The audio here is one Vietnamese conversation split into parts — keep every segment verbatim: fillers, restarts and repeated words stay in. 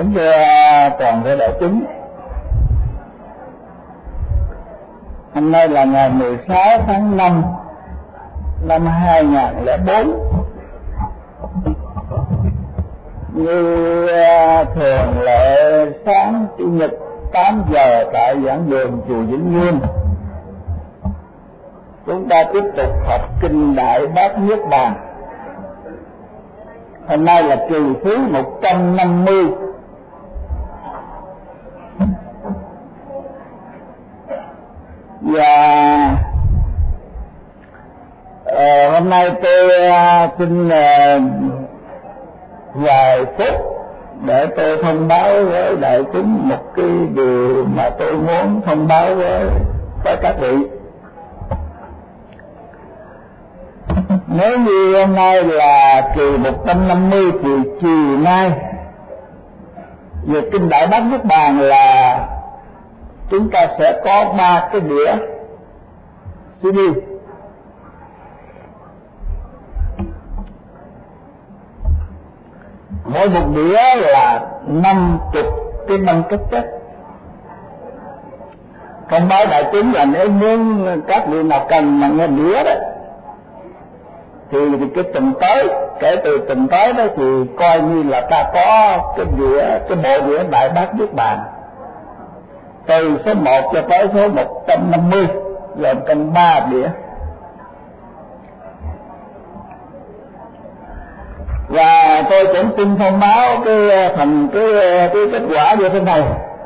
Kính thưa toàn thể đại chúng, hôm nay là ngày mười sáu tháng năm năm hai nghìn không trăm lẻ bốn. Như thường lệ, sáng chủ nhật tám giờ tại giảng đường chùa Vĩnh Nghiêm, chúng ta tiếp tục học kinh Đại Bát Niết Bàn. Hôm nay là kỳ thứ một trăm năm mươi. Và uh, hôm nay tôi uh, xin uh, vài phút để tôi thông báo với đại chúng một cái điều mà tôi muốn thông báo với, với các vị. Nếu như hôm nay là kỳ một trăm năm mươi thì chiều nay về kinh Đại Bát Niết Bàn là chúng ta sẽ có ba cái đĩa xê đê. Mỗi một đĩa là năm chục cái băng cassette. Thông báo đại chúng là nếu muốn các vị nào cần mà nghe đĩa đó thì cái tuần tới, kể từ tuần tới đó thì coi như là ta có cái đĩa, cái bộ đĩa Đại Bát Niết Bàn từ số một cho tới số một trăm năm mươi, gồm trong ba đĩa. Và tôi cũng xin thông báo cái thành cái, cái kết quả như thế này.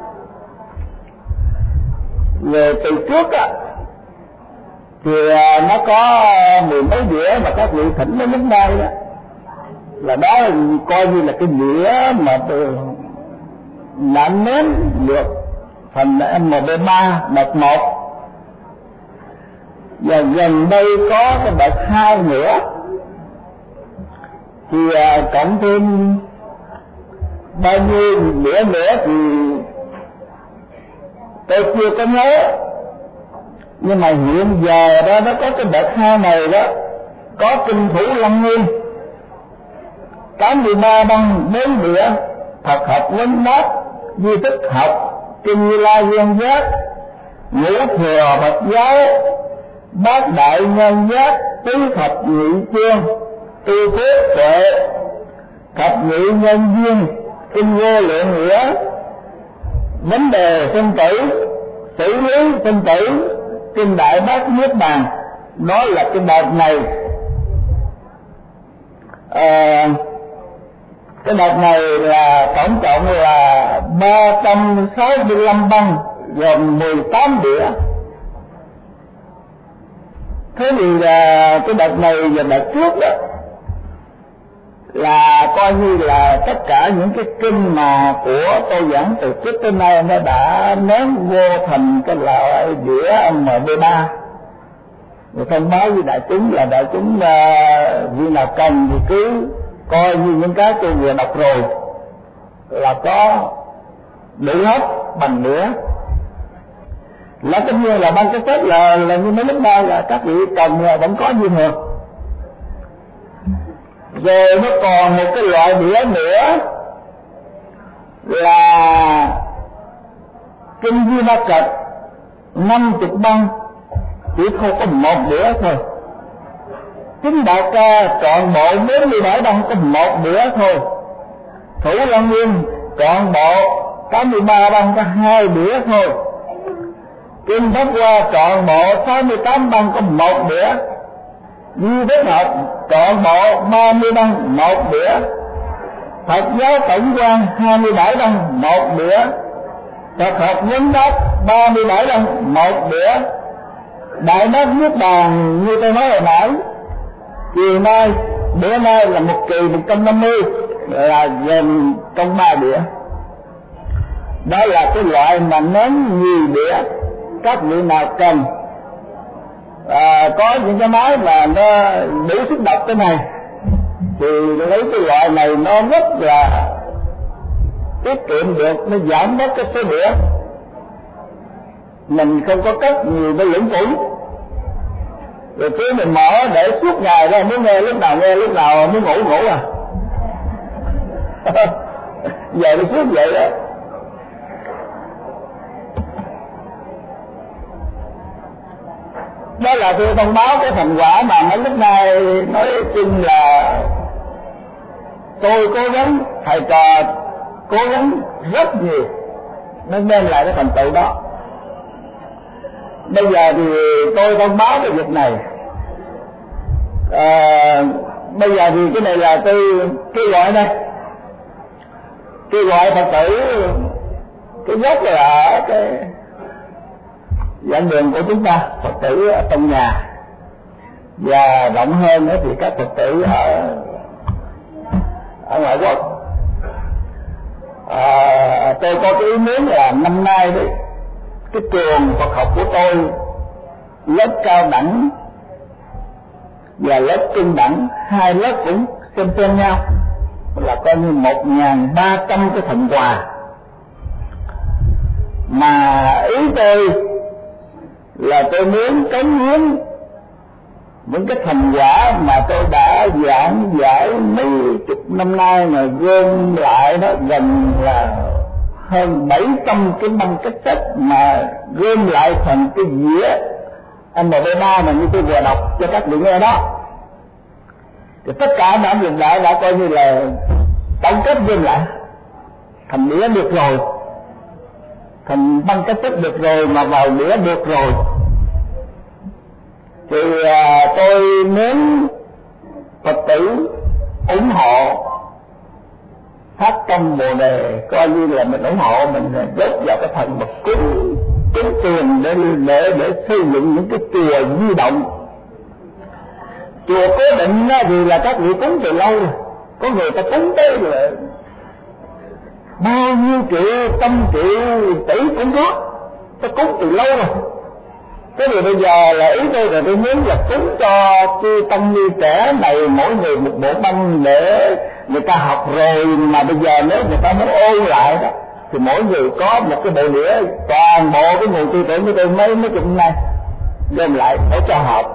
Về từ trước á thì nó có mười mấy đĩa mà các vị thỉnh nó đến đây đó, là đó coi như là cái đĩa mà đã nén được phần em pê ba đợt một. Và gần đây có cái đợt hai nữa thì uh, cộng thêm bao nhiêu đĩa nữa thì tôi chưa có nhớ. Nhưng mà hiện giờ đó nó có cái đợt hai này đó, có kinh Thủ Lăng Nghiêm tám mươi ba băng bốn đĩa, Phật học vấn mát, Di Thức học, Kinh Như Lai Viên Giác, Ngũ Thừa Phật giáo, Bát Đại Nhân Giác, Tứ Thập Nhị Chương, Tu Phước Tuệ, Thập Nhị Nhân Duyên, Kinh Vô Lượng Nghĩa, Vấn Đề Sinh Tử, Xử Lý Sinh Tử, Kinh Đại Bát Niết Bàn. Đó là cái đợt này. À, cái đợt này là tổng cộng là ba trăm sáu mươi lăm băng, gồm mười tám đĩa. Thế thì là cái đợt này và đợt trước đó là coi như là tất cả những cái kinh mà của tôi giảng từ trước tới nay nó đã nén vô thành cái loại đĩa em pê ba. Rồi thông báo với đại chúng là đại chúng uh, vì nào cần thì cứ coi như những cái tôi vừa đọc rồi là có đủ hết bằng nữa. Là tất nhiên là băng cassette là, là như mấy lúc đây là các vị cần vẫn có như thường. Rồi nó còn một cái loại đĩa nữa là kinh Di Ma Cật năm chục băng, chỉ không có một đĩa thôi. Kinh Đại Ca trọn bộ bốn mươi bảy băng có một đĩa thôi. Thủ Lăng Nghiêm trọn bộ tám mươi ba băng có hai đĩa thôi. Kinh Pháp Hoa trọn bộ sáu mươi tám băng có một đĩa. Di Thức học trọn bộ ba mươi băng một đĩa. Phật giáo tổng quan hai mươi bảy băng một đĩa. Phật học vấn đáp ba mươi bảy băng một đĩa. Đại Bát Niết Bàn như tôi nói hồi nãy, chiều nay bữa nay là một kỳ một trăm năm mươi, là gồm trong ba đĩa. Đó là cái loại mà nén nhiều đĩa. Các vị nào cần à, có những cái máy mà nó đủ sức đọc cái này thì lấy cái loại này, nó rất là tiết kiệm được, nó giảm bớt cái số đĩa. Mình không có cất nhiều cái lũng củng, rồi cứ mình mở để suốt ngày ra, muốn nghe lúc nào nghe, lúc nào muốn ngủ ngủ à. Giờ đi trước vậy đó. Đó là tôi thông báo cái thành quả mà mấy lúc nay nói chung là tôi cố gắng, thầy trò cố gắng rất nhiều mới đem lại cái thành tựu đó. Bây giờ thì tôi thông báo cái việc này. À, bây giờ thì cái này là tôi kêu gọi đây, kêu gọi Phật tử, cái gốc là ở cái giảng đường của chúng ta, Phật tử ở trong nhà, và rộng hơn nữa thì các Phật tử ở ở ngoại quốc. À, tôi có cái ý muốn là năm nay đấy, cái trường Phật học của tôi, lớp cao đẳng và lớp trung đẳng, hai lớp cũng xem xem nhau, là coi như một nghìn ba trăm cái phần quà. Mà ý tôi là tôi muốn cống hiến những cái thành quả mà tôi đã giảng giải mấy chục năm nay, mà gom lại đó gần là hơn bảy trăm cái băng cassette mà gom lại thành cái dĩa em pê ba mà như tôi vừa đọc cho các vị nghe đó, thì tất cả đã dừng lại, đã coi như là tổng kết gom lại thành đĩa được rồi, thành băng cassette được rồi, mà vào đĩa được rồi. Thì à, tôi muốn Phật tử ủng hộ phát tâm Bồ Đề, coi như là mình ủng hộ, mình đốt vào cái phần một cúng cúng tiền để để để xây dựng những cái chùa di động. Chùa cố định thì là các vị cúng từ lâu rồi, có người ta cúng tới là bao nhiêu triệu, trăm triệu, tỷ cũng có, ta cúng từ lâu rồi. Thế thì bây giờ là ý tôi là tôi muốn là cúng cho chư tăng ni trẻ này mỗi người một bộ băng để người ta học rồi, mà bây giờ nếu người ta muốn ôn lại đó thì mỗi người có một cái bộ đĩa, toàn bộ cái nguồn tư tưởng của tôi mấy mấy chục năm nay gom lại để cho học.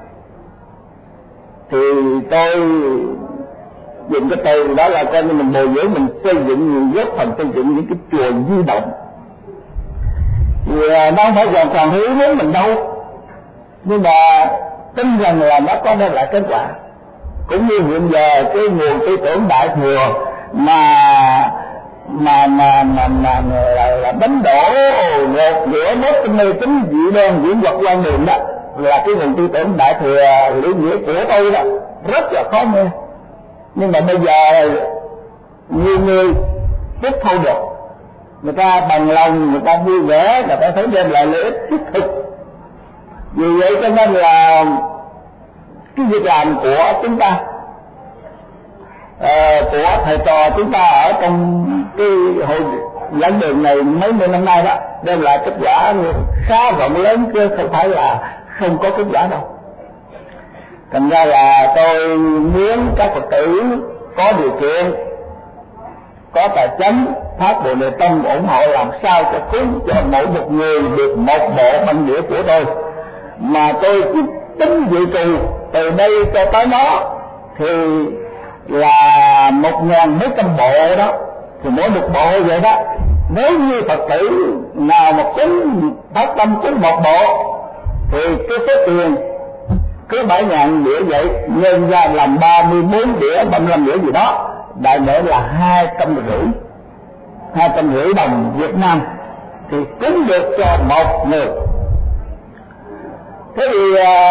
Thì tôi dùng cái từ đó là coi như mình bồi dưỡng, mình xây dựng, góp phần xây dựng những cái chùa di động. Thì nó không phải hoàn toàn hiểu muốn mình đâu, nhưng mà tin rằng là nó có đem lại kết quả. Cũng như hiện giờ cái nguồn tư tưởng Đại Thừa mà mà mà mà, mà, mà là, là đánh đổ gột rửa nốt cái mê tín dị đoan diễn vật quan niệm đó, là cái nguồn tư tưởng Đại Thừa lý nghĩa của tôi đó, rất là khó nghe. Nhưng mà bây giờ nhiều người tiếp thu được, người ta bằng lòng, người ta vui vẻ, người ta thấy đem lại lợi ích thiết thực. Vì vậy cho nên là cái việc làm của chúng ta, uh, của thầy trò chúng ta ở trong cái hội giảng đường này mấy mươi năm nay đó, đem lại kết quả khá rộng lớn, chứ không phải là không có kết quả đâu. Thành ra là tôi muốn các Phật tử có điều kiện, có tài chánh, phát Bồ Đề tâm ủng hộ, làm sao cho cúng cho mỗi một người được một bộ băng đĩa của tôi, mà tôi cứ tính dự trù từ đây cho tới nó thì là một ngàn mấy trăm bộ đó, thì mỗi một bộ vậy đó. Nếu như Phật tử nào mà cúng phát tâm cúng một bộ thì cái số tiền cứ bảy ngàn đĩa vậy nhân ra làm ba mươi bốn đĩa, ba mươi lăm đĩa gì đó, đại để là hai trăm rưỡi, hai trăm rưỡi đồng Việt Nam thì cúng được cho một người. Thế thì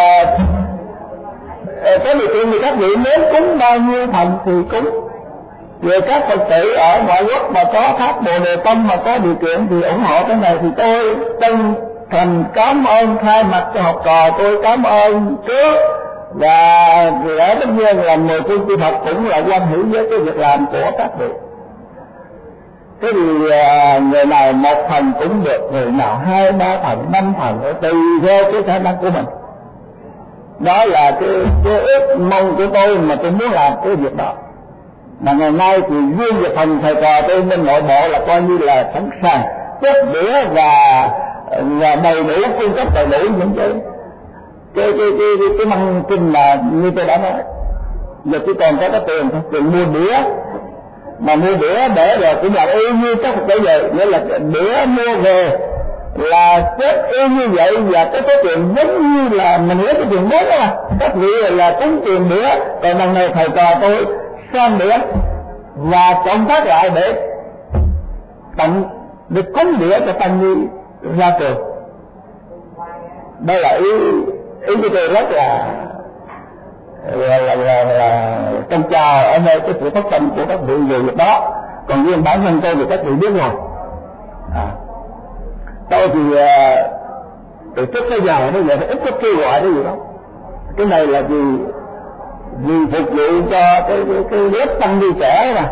có điều kiện thì các vị muốn cúng bao nhiêu phần thì cúng. Về các Phật tử ở ngoại quốc mà có phát Bồ Đề tâm mà có điều kiện thì ủng hộ cái này, thì tôi chân thành cảm ơn, thay mặt cho học trò tôi cảm ơn trước. Và lẽ tất nhiên là mười phương chư Phật cũng là quan hỷ với cái việc làm của các vị. Thế thì người nào một phần cũng được, người nào hai ba phần, năm phần, tùy theo cái khả năng của mình. Đó là cái, cái ước mong của tôi mà tôi muốn làm cái việc đó. Mà ngày nay thì riêng về phần thầy trò tôi bên nội bộ là coi như là sẵn sàng chất đĩa và và đầy đủ, cung cấp đầy đủ những cái cái cái cái cái, cái măng kinh mà như tôi đã nói. Giờ chỉ còn có cái tiền thôi, tiền mua đĩa mà mua đĩa để rồi cũng là y như các trở về, nghĩa là đĩa mua về là chết y như vậy, và cái số tiền giống như là mình lấy cái tiền bốn đó, các vị là tính tiền đĩa, còn lần này thầy trò tôi sang đĩa và cộng tác lại để tặng được cúng đĩa cho tăng ni ra trường. Đây là ý ý của tôi rất là là là, là, là trân trào ở nơi cái sự phát tâm của các vị về việc đó. Còn riêng bản thân tôi thì các vị biết rồi. À, tôi thì uh, từ trước tới giờ bây giờ ít có kêu gọi cái gì đó. Cái này là vì vì phục vụ cho cái cái, cái lớp tăng ni trẻ mà.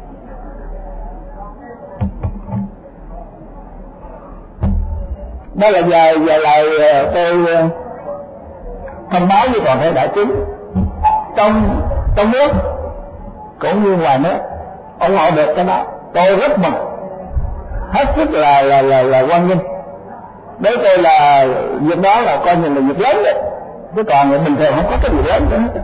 Đó là giờ giờ lại tôi thông báo với toàn thể đại chúng trong trong nước cũng như ngoài nước ủng hộ được cái đó, tôi rất mừng, hết sức là là là là hoan nghênh. Đối tôi là việc đó là coi như là việc lớn đấy, chứ còn người bình thường không có cái gì lớn nữa.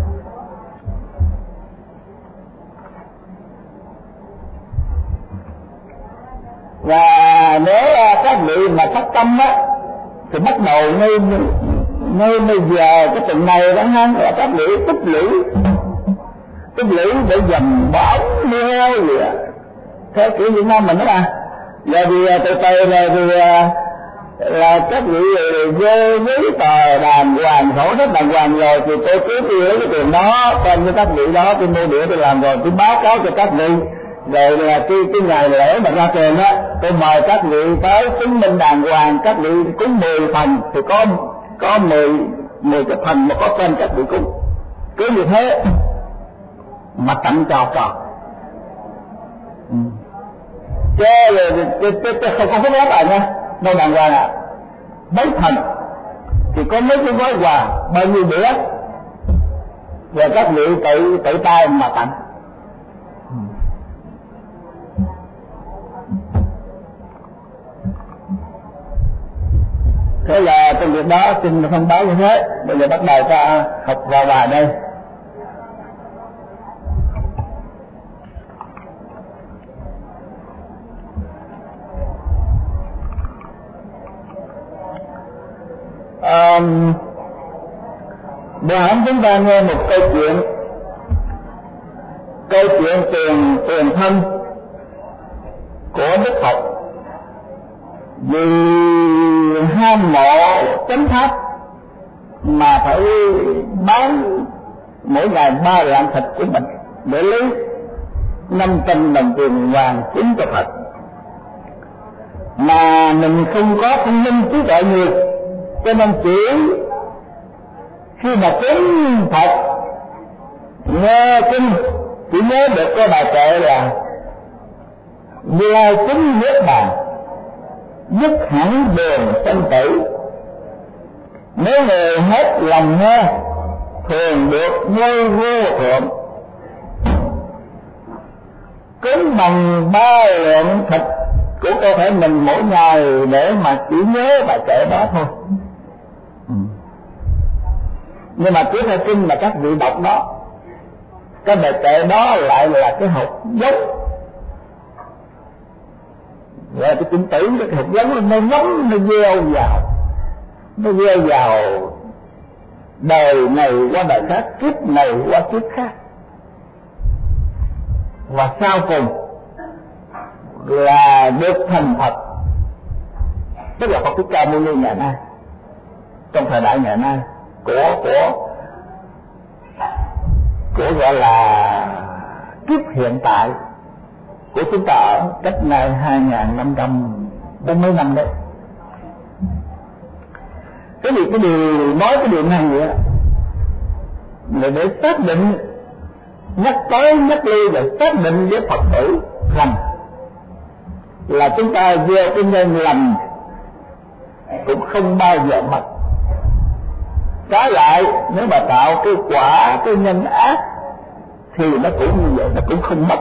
Và nếu các vị mà phát tâm á thì bắt đầu ngay ngay bây giờ cái tuần này đó ha, là các vị tích lũy tích lũy để dầm bóng neo gì á, theo kiểu Việt Nam mình đó mà. Giờ thì từ từ này thì là các vị với với tờ đàng hoàng, sổ sách đàng hoàng rồi thì tôi cứ tiêu cái tiền đó tên cho các vị đó, tôi mua đĩa tôi làm rồi tôi báo cáo cho các vị. Rồi là cái, cái ngày lễ mà ra trường á, tôi mời các vị tới chứng minh đàng hoàng, các vị cúng mười phần thì có có mười mười cái phần mà có tên các vị cúng, cứ như thế mà tặng cho trò. Ừ. Chứ không có phép rồi nha, đâu đàng hoàng à, mấy phần thì có mấy cái gói quà bao nhiêu đĩa, và các vị tự tự tay mà tặng. Thế là trong việc đó xin thông báo như thế. Bây giờ bắt đầu ta học vào bài đây. Um, Bây giờ chúng ta nghe một câu chuyện, câu chuyện tiền tiền thân của Đức Phật. Vì ham mộ chánh pháp mà phải bán mỗi ngày ba lạng thịt của mình để lấy năm trăm đồng tiền vàng cúng cho Phật, mà mình không có thông minh trí tuệ nhiều, cho nên chỉ khi mà cúng Phật nghe kinh chỉ nhớ được cái bài kệ là Như Lai cúng niết bàn dứt hẳn đường sanh tử. Nếu người hết lòng nghe thường được ngôi vô thượng. Cúng bằng ba lượng thịt của cơ thể mình mỗi ngày để mà chỉ nhớ bài kệ đó thôi. Ừ. Nhưng mà cứ theo kinh mà các vị đọc đó, cái bài kệ đó lại là cái hột giống. Rồi cái tin tử cái hạt giống nó ngấm, nó gieo vào, nó gieo vào đời này qua đời khác, kiếp này qua kiếp khác, và sau cùng là được thành Phật, tức là Phật Thích Ca Mâu Ni ngày nay, trong thời đại ngày nay của của của gọi là kiếp hiện tại của chúng ta ở cách này hai nghìn năm trăm bốn mấy năm đấy. Cái gì cái điều nói cái điều này vậy là để xác định, nhắc tới nhắc lui và xác định với Phật tử rằng là chúng ta gieo cái nhân lành cũng không bao giờ mất. Trái lại nếu mà tạo cái quả cái nhân ác thì nó cũng như vậy, nó cũng không mất.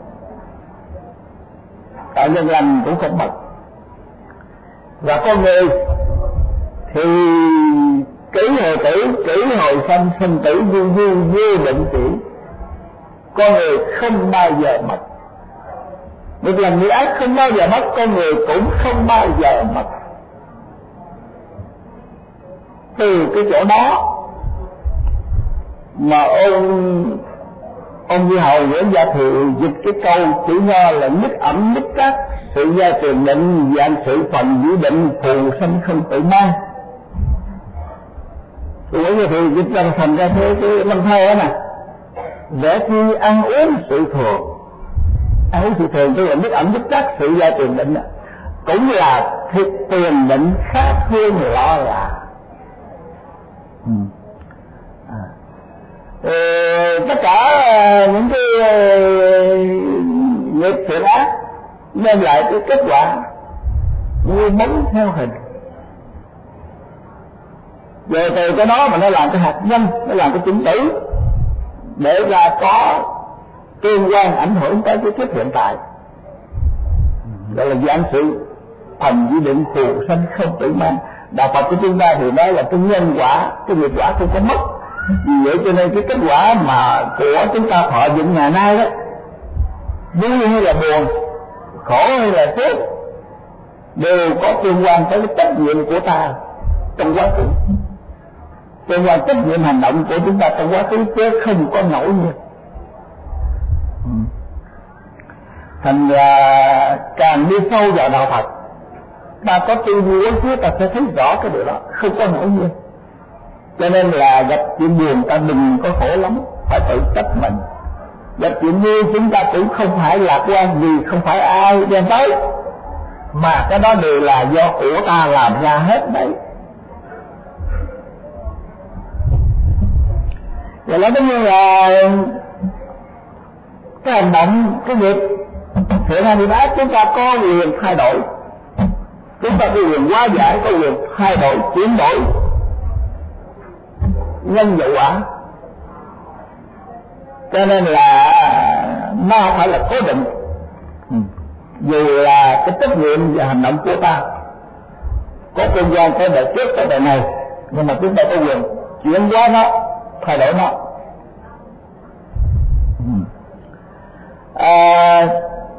Tạo nhân lành cũng không mất. Và con người thì kỷ hồi tử, kỷ hồi sanh, sinh tử du du vô định tử. Con người không bao giờ mất. Một lần người ác không bao giờ mất, con người cũng không bao giờ mất. Từ cái chỗ đó mà ông ông Di Hầu Nguyễn Gia Thiệu dịch cái câu chữ Nho là nhất ẩm nhất trác, sự gia truyền định, dạng sự phần dĩ định, phù sanh không tự mang. Nguyễn Gia Thiệu dịch ra thành ra thế cái năm thơ đó nè, để khi ăn uống sự thường, ăn uống sự thường tức là nhất ẩm nhất trác, sự gia truyền định, cũng là thiệt tiền định khác thương lọ là. Ừ. À. Ờ, tất cả những cái nghiệp thiện ác đem lại cái kết quả như bóng theo hình. Rồi từ cái đó mà nó làm cái hạt nhân, nó làm cái chứng tử để ra có tương quan ảnh hưởng tới cái kiếp hiện tại. Gọi là dạng sự thành di định, phù sanh không tự mang. Đạo Phật của chúng ta thì nói là cái nhân quả, cái nghiệp quả không có mất. Vì vậy cho nên cái kết quả mà của chúng ta thọ dụng ngày nay đó, vui hay là buồn, khổ hay là phước, đều có tương quan tới cái trách nhiệm của ta trong quá khứ, tương quan trách nhiệm hành động của chúng ta trong quá khứ, chứ không có ngẫu nhiên. Thành ra càng đi sâu vào đạo Phật, ta có tư duy phía ta sẽ thấy rõ cái điều đó, không có ngẫu nhiên. Cho nên là gặp chuyện buồn ta đừng có khổ lắm, phải tự trách mình. Gặp chuyện vui chúng ta cũng không phải lạc quan, vì không phải ai đem tới, mà cái đó đều là do của ta làm ra hết đấy. Vậy là tất nhiên là cái hành động, cái nghiệp thiện hay nghiệp ác chúng ta có quyền thay đổi, chúng ta có quyền hóa giải, có quyền thay đổi, chuyển đổi nhân và quả. Cho nên là nó không phải là cố định, dù là cái trách nhiệm và hành động của ta có tương quan tới đời trước tới đời này, nhưng mà chúng ta có quyền chuyển hóa nó, thay đổi nó. À,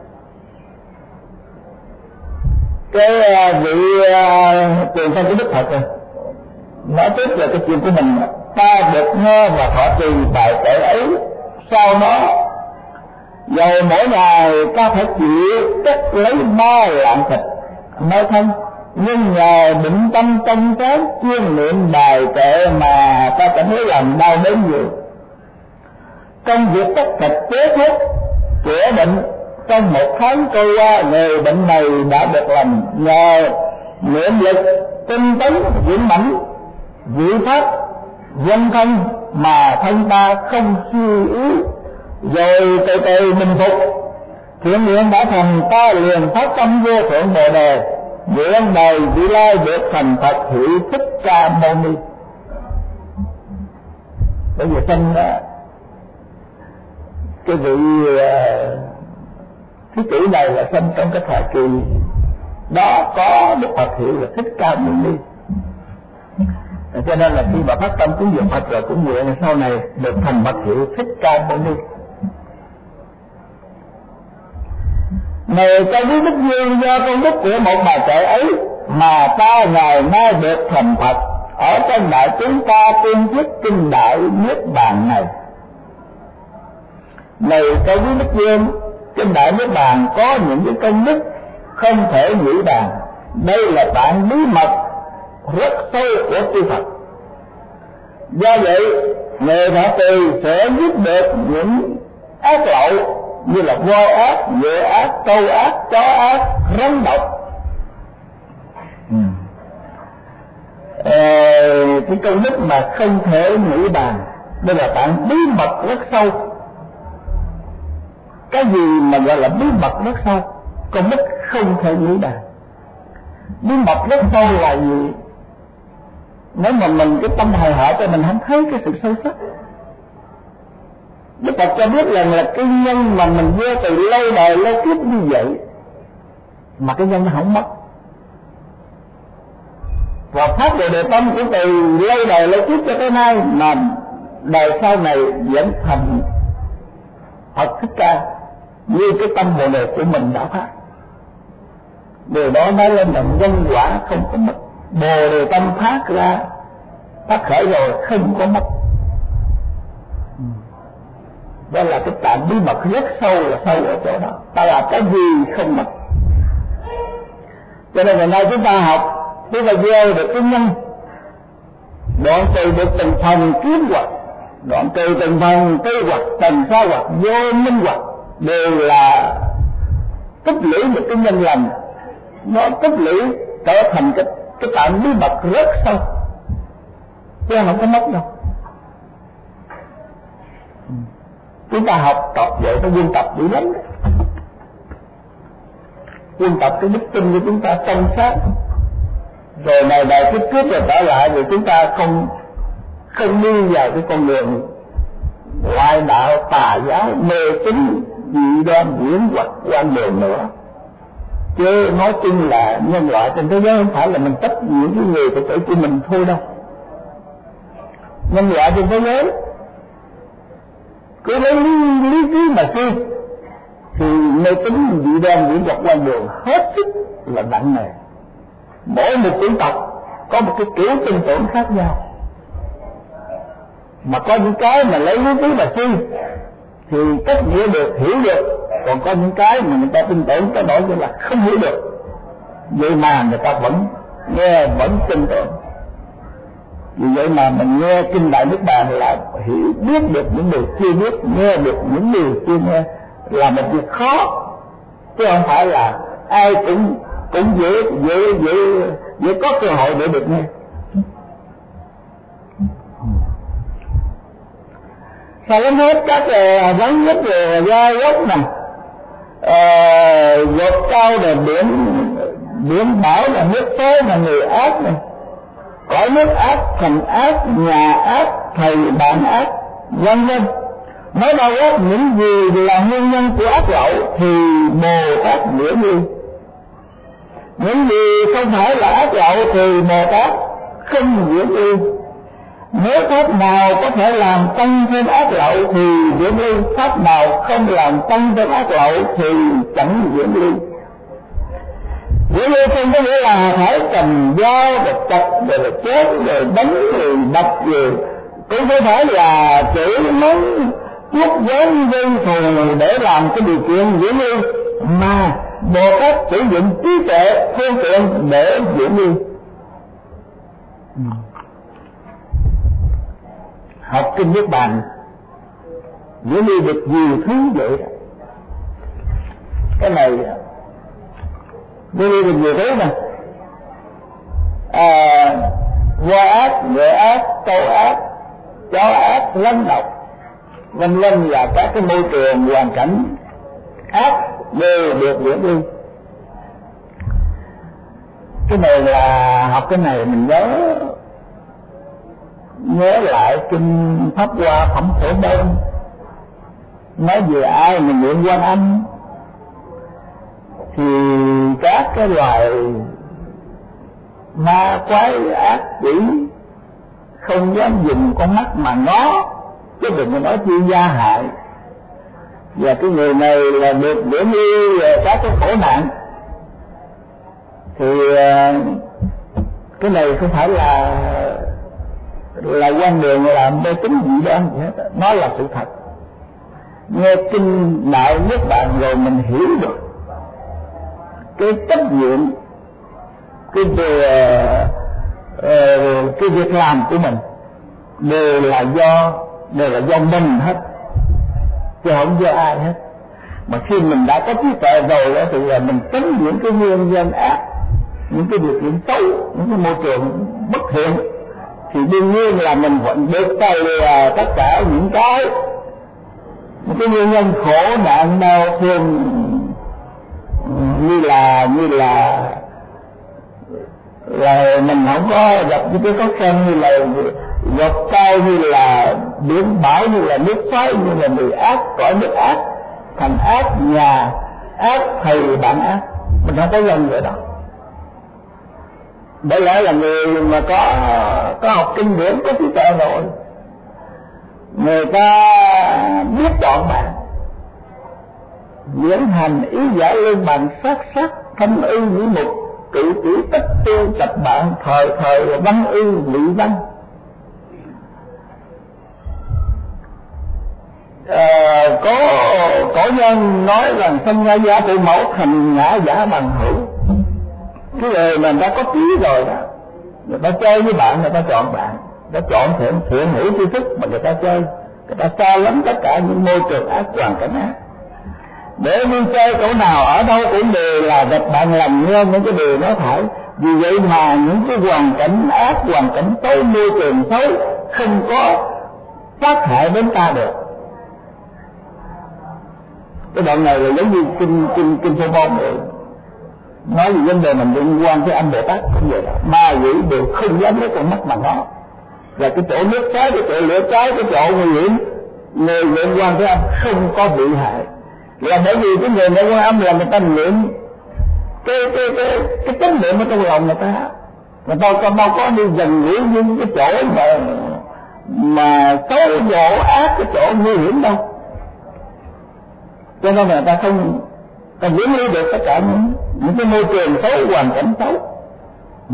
cái vị tiền thân của Đức Phật rồi nói tiếp là cái chuyện của mình, ta được nghe và thọ trì bài kệ ấy, sau đó dầu mỗi ngày ta phải chịu cắt lấy ba lạng thịt mới thân, nhưng nhờ định tâm trong sáng chuyên niệm bài kệ mà ta cảm thấy lòng đau đớn nhiều. Trong việc cắt thịt chế thuốc chữa bệnh, trong một tháng trôi qua, người bệnh này đã được lành nhờ niệm lực tinh tấn vững mãnh vị pháp dân thân mà thân ta không suy yếu. Rồi từ từ bình phục, thiện nguyện đã thành, ta liền phát tâm vô thượng bồ đề, nguyện đời vị lai được thành Phật hiệu Thích Ca Mâu Ni. Bởi vì sinh cái vị thứ tử này là sinh trong cái thời kỳ đó có Đức Phật hiệu là Thích Ca Mâu Ni. Cho nên là khi mà phát tâm cúng dường Phật rồi cũng nguyện sau này được thành Phật hiệu Thích Ca Mâu Ni. Này cho quý đức duyên, do công đức của một bài kệ ấy mà ta ngày nay được thành Phật ở trong đại chúng ta tuyên thuyết kinh đại niết bàn này. Này cho quý đức duyên, kinh đại niết bàn có những cái công đức không thể nghĩ bàn. Đây là bản bí mật rất sâu của chư Phật. Do vậy người thọ trì sẽ giúp được những ác lậu như là voi ác, ngựa ác, trâu ác, chó ác, rắn độc. Ừ. Ờ, cái công đức mà không thể nghĩ bàn, đây là bản bí mật rất sâu. Cái gì mà gọi là bí mật rất sâu? Công đức không thể nghĩ bàn. Bí mật rất sâu là gì? Nếu mà mình cái tâm hài hợt thì mình không thấy cái sự sâu sắc. Đức Phật cho biết rằng là cái nhân mà mình gieo từ lâu đời lâu kiếp như vậy mà cái nhân nó không mất, và phát về đời tâm của từ lâu đời lâu kiếp cho tới nay mà đời sau này vẫn thành Phật Thích Ca. như cái tâm bồ đề của mình đã phát. Điều đó nói lên là nhân quả không có mất. Bồ đề tâm phát ra, phát khởi rồi không có mất. Đó là cái tạng bí mật rất sâu, là sâu ở chỗ đó. Ta làm cái gì không mất. Cho nên ngày nay chúng ta học, chúng ta gieo được cái nhân, đoạn từ được từng phần kiến hoặc, đoạn từ từng phần tư hoặc, từng sa hoặc, vô minh hoặc, đều là tích lũy một cái nhân lành. Nó tích lũy trở thành cái cái tạng bí mật rất sâu, chứ không có mất đâu. Chúng ta học tập vậy, ta quân tập dữ lắm. Quân tập cái đức tin của chúng ta trong sát, rồi này này cái trước rồi trở lại, rồi chúng ta không không đi vào cái con đường ngoại đạo tà giáo mê tín dị đoan diễn hoặc quan đường nữa. Chứ nói chung là nhân loại trên thế giới không phải là mình trách những cái người tự tử của mình thôi đâu. Nhân loại trên thế giới cứ lấy lý, lý trí mà suy thì mê tín dị đoan diễn hoặc quan đường hết sức là nặng nề. Mỗi một chủng tộc có một cái kiểu tin tưởng khác nhau, mà có những cái mà lấy lý trí mà suy thì cách nghĩa được, hiểu được. Còn có những cái mà người ta tin tưởng cái đó là không hiểu được, vậy mà người ta vẫn nghe, vẫn tin tưởng. Vì vậy mà mình nghe kinh Đại Niết Bàn là hiểu biết được những điều chưa biết, nghe được những điều chưa nghe, là một việc khó, chứ không phải là ai cũng cũng dễ dễ dễ dễ có cơ hội để được nghe. Sau đến hết các vấn nhất về gai gốc này, gột cao là biển biển bảo là nước xấu là người ác này, cõi nước ác, thành ác, nhà ác, thầy bạn ác, vân vân. Nói bao quát những gì là nguyên nhân của ác lậu thì Bồ Tát miễn đi. Những gì không phải là ác lậu thì Bồ Tát không miễn đi. Nếu pháp nào có thể làm tăng thêm ác lậu thì miễn ly, pháp nào không làm tăng thêm ác lậu thì chẳng miễn ly. Miễn ly không có nghĩa là phải cầm dao rồi chặt rồi chết rồi đánh rồi đập rồi, cũng không phải là chửi mắng chuốc gián dây thù để làm cái điều kiện miễn ly, mà Bồ Tát sử dụng trí tuệ phương tiện để miễn ly. Học kinh Niết Bàn miễn ly được nhiều thứ vậy đó. Cái này miễn ly được nhiều thứ nè, à, hoa ác, ngựa ác, câu ác, chó ác, lân độc, vân vân, là các cái môi trường hoàn cảnh ác đều được miễn ly. Cái này là học cái này mình nhớ nhớ lại kinh Pháp Hoa Phẩm Phổ Đơn, nói về ai mà nguyện Quan Âm thì các cái loài ma quái ác quỷ không dám dùng con mắt mà ngó, chứ đừng có nói chi gia hại. Và cái người này là được miễn ly các cái khổ nạn. Thì cái này không phải là là quan đường là mê tín dị đoan gì hết, nó là sự thật. Nghe kinh Đại Niết Bàn rồi mình hiểu được cái trách nhiệm, cái về uh, cái việc làm của mình đều là do đều là do mình hết, chứ không do ai hết. Mà khi mình đã có trí tuệ rồi đó thì là mình tránh những cái nguyên nhân ác, những cái điều kiện xấu, những cái môi trường bất thiện, thì đương nhiên là mình vẫn được tay là tất cả những cái những cái nguyên nhân khổ nạn đau thương, như là như là là mình không có gặp những cái khó khăn như là gọt cao, như là biển bão, như là nước xoáy, như là người ác, cõi nước ác, thành ác, nhà ác, thầy bạn ác, mình không có lần vậy đó. Bởi lẽ là người mà có có học kinh điển, có trí tuệ rồi, người ta biết chọn bạn, Diễn hành ý giải lên bằng sát sát, thanh ư nhĩ mục, cử chỉ tất tiêu tập bạn, thời thời văn ư vị văn. À, có cổ nhân nói rằng sanh ra giả tự mẫu, thành ngã giả bằng hữu. Cái người mà người ta có trí rồi đó, người ta chơi với bạn, người ta chọn bạn, người ta chọn thiện thiện hữu tri thức mà người ta chơi, người ta xa lắm tất cả những môi trường ác, hoàn cảnh ác. Để đi chơi chỗ nào ở đâu cũng đều là gặp bạn lành nghe những cái điều nó phải. Vì vậy mà những cái hoàn cảnh ác, hoàn cảnh xấu, môi trường xấu không có tác hại đến ta được. Cái đoạn này là giống như kinh kinh kinh Phổ Môn rồi, nói về vấn đề mình liên quan tới anh Bồ Tát cũng vậy đó. Ma quỷ đều không dám lấy con mắt mà nó. Và cái chỗ nước trái, cái chỗ lửa trái, cái chỗ nguy hiểm, người liên quan tới anh không có bị hại. Là bởi vì cái người liên quan âm là người ta niệm cái cái cái cái tín niệm ở trong lòng người ta, người ta có đâu có đi gần gũi những cái chỗ mà mà xấu chỗ ác, cái chỗ nguy hiểm đâu. Cho nên người ta không ta giữ lý được tất cả những những cái môi trường xấu, hoàn cảnh xấu. Ừ.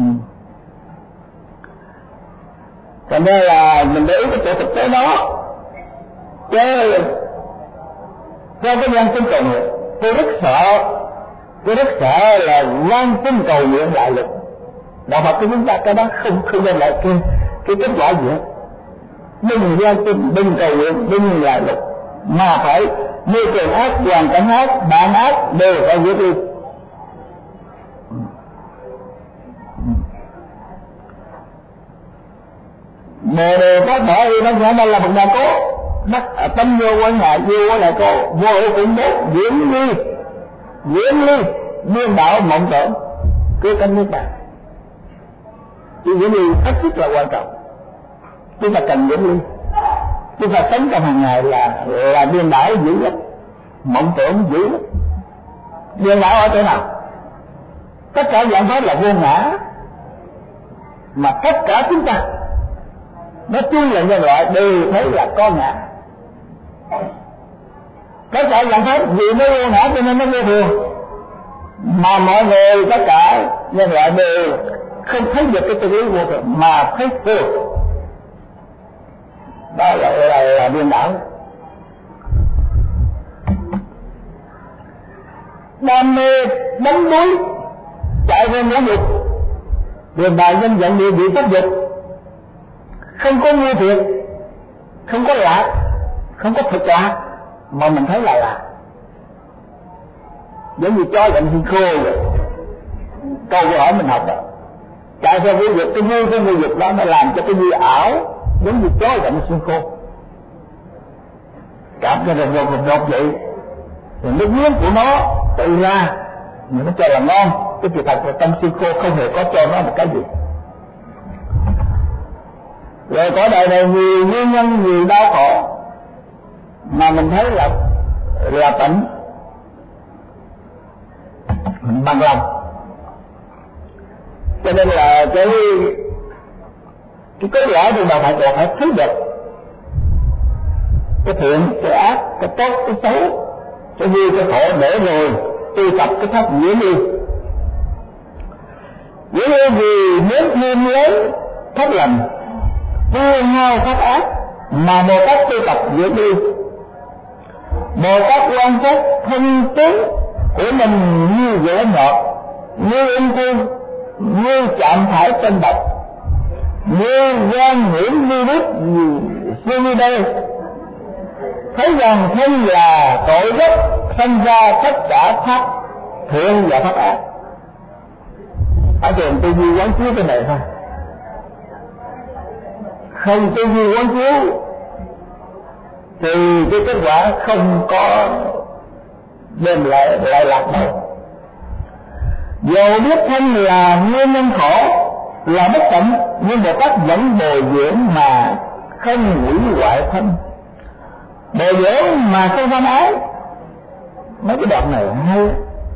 Cho nên là mình để ý cái chỗ thực tế đó. Chứ theo cái nhân sinh cầu nguyện, tôi rất sợ, tôi rất sợ là nhân sinh cầu nguyện lại lực. Đạo Phật của chúng ta cái đó không không đem lại cái cái kết quả gì hết. Đừng nhân sinh, đừng cầu nguyện, đừng lại lực, mà phải môi trường ác, hoàn cảnh ác, bạn ác đều phải giữ đi. Bồ đề có thể nó phải đây là một nhà cố, bắt tâm vô quan ngại, vô quan lại cô, vô cũng tốt, diễn ly, diễn ly, điên đạo mộng tưởng, cứ canh nước bạn. Chứ diễn ly hết sức là quan trọng. Chúng ta cần diễn ly. Chúng ta sống trong hàng ngày là là điên đảo dữ lắm, mộng tưởng dữ lắm. Điên đảo ở chỗ nào? Tất cả dạng pháp là vô ngã, mà tất cả chúng ta nói chung là nhân loại đều thấy là có ngã. Tất cả dạng pháp vì nó vô ngã cho nên nó vô thường, mà mọi người tất cả nhân loại đều không thấy được cái chân lý vô thường mà thấy thường. Đó là, là, là điên đảo. Đam mê đánh đuối chạy lên giáo dục, đường bài nhân dẫn địa vị pháp dục, không có ngu thiệt, không có lạc, không có thực lạc, mà mình thấy là lạc. Giống như chó giận khi khô vậy. Câu câu hỏi mình học đó, chạy theo cái dục, cái vui cái vui dục đó nó làm cho cái vui ảo, giống như chó giận xương khô, cảm cho rột rột rột rột vậy, rồi nước miếng của nó tự ra, nhưng nó cho là ngon, cái sự thật là tâm xương khô không hề có cho nó một cái gì. Rồi cõi đời này nhiều nguyên nhân, nhiều đau khổ, mà mình thấy là là tịnh, mình bằng lòng. Cho nên là cái cái cốt lõi trong đạo Phật là phải thấy được cái thiện, cái ác, cái tốt, cái xấu, cái vui, cái khổ, để rồi tu tập cái pháp diễn ly. Diễn ly vì muốn thêm lớn pháp lành, tiêu hao pháp ác, mà Bồ Tát tu tập diễn ly. Bồ Tát quan sát thân tướng của mình như dễ nhọt, như ung thư, như chạm thải trên bậc, như gian nhiễm virus như đây, thấy rằng thân là tội gốc, sinh ra tất cả pháp thiện và pháp ác. Ở trường tư duy quán chiếu cái này thôi, không tư duy quán chiếu thì cái kết quả không có đem lại lại lạc đâu. Dầu biết thân là nguyên nhân khổ, là bất tịnh, nhưng Bồ Tát vẫn bồi dưỡng mà không hủy hoại thân, bồi dưỡng mà không tham ái. Mấy cái đoạn này hay.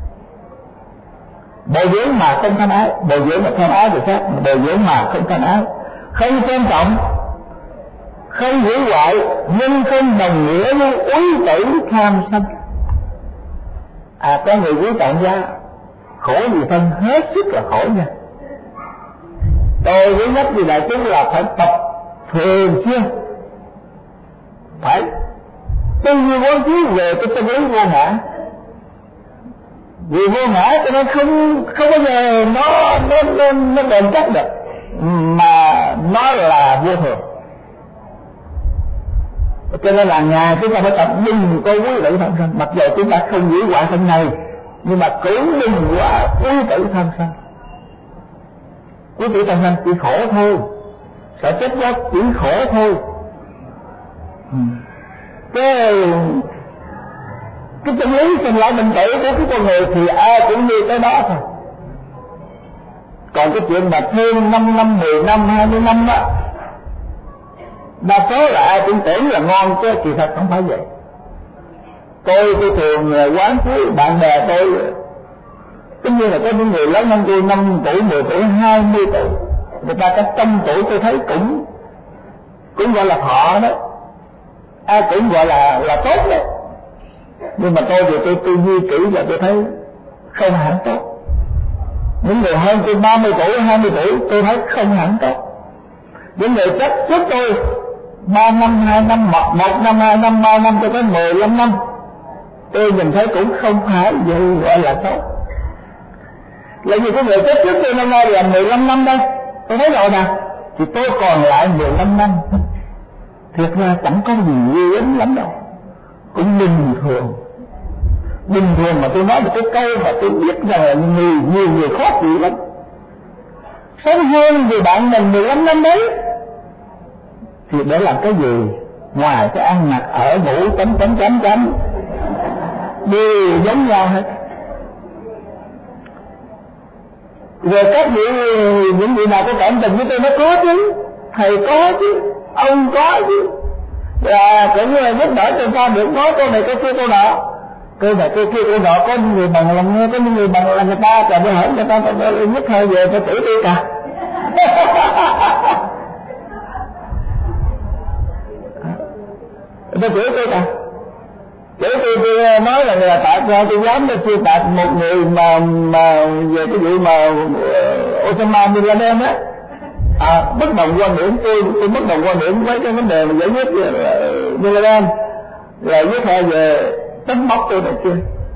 Bồi dưỡng mà không tham ái, bồi dưỡng mà tham ái thì khác, bồi dưỡng mà không tham ái, không tôn trọng, không hủy hoại, nhưng không đồng nghĩa với úy tử tham sân. À, có người quý tạng gia khổ vì thân hết sức là khổ nha. Tôi với nhắc gì đại chúng là phải tập thường xuyên, phải tư duy quán chiếu về cái chân lý vô ngã. Vì vô ngã cho nên không không bao giờ nó nó nó, nó bền chắc được, mà nó là vô thường. Cho nên là ngày chúng ta phải tập đừng có quý tử tham sân. Mặc dù chúng ta không giữ quả thân này, nhưng mà cũng đừng quá quý tử tham sân. Quý tử tham sân chỉ khổ thôi, sợ chết chóc chỉ khổ thôi. Cái cái chân lý sinh lão bệnh tử của cái con người thì ai cũng như cái đó thôi. Còn cái chuyện mà thêm năm năm, mười năm, hai mươi năm đó, đa số là ai cũng tưởng là ngon chứ kỳ thật không phải vậy. Tôi tôi thường quán chiếu bạn bè tôi, tất nhiên là có những người lớn hơn tôi năm tuổi, mười tuổi, hai mươi tuổi, người ta cả trăm tuổi tôi thấy cũng cũng gọi là thọ đó, ai cũng gọi là là tốt đấy. Nhưng mà tôi thì tôi tư duy kỹ và tôi thấy không hẳn tốt. Những người hơn tôi ba mươi tuổi, hai mươi tuổi tôi thấy không hẳn tốt. Những người chắc trước tôi ba năm, hai năm, một, một năm, hai năm, ba năm cho tới mười lăm năm, tôi nhìn thấy cũng không phải gì gọi là tốt. Là vì cái người chết trước tôi năm nay là mười lăm năm đây, tôi thấy rồi nè, thì tôi còn lại mười lăm năm. Thiệt ra chẳng có gì ghê gớm lắm đâu, cũng bình thường. Bình thường mà tôi nói được cái câu mà tôi biết rằng là người, nhiều người khó chịu lắm. Sống hơn vì bạn mình mười lăm năm đấy, thì để làm cái gì ngoài cái ăn mặc ở ngủ chấm chấm chấm chấm đều giống nhau hết. Rồi các vị, những vị nào có cảm tình với tôi nó có chứ, thầy có chứ, ông có chứ, là cũng giúp đỡ tôi ta được nói câu này câu kia câu nọ, câu này câu kia câu nọ. Có những người bằng lòng nghe, có những người bằng là người ta, và tôi hỏi người ta tôi nhất hơi về tôi tử tôi cả. Tôi chửi tôi cả, chửi tôi, tôi nói là người tại sao tôi dám tôi chưa tạc một người mà mà về cái vụ mà uh, Osama Bin Laden á, à, bất đồng quan điểm. tôi tôi bất đồng quan điểm với cái vấn đề mà giải quyết uh, Bin Laden là với họ về tấn bóc tôi này kia.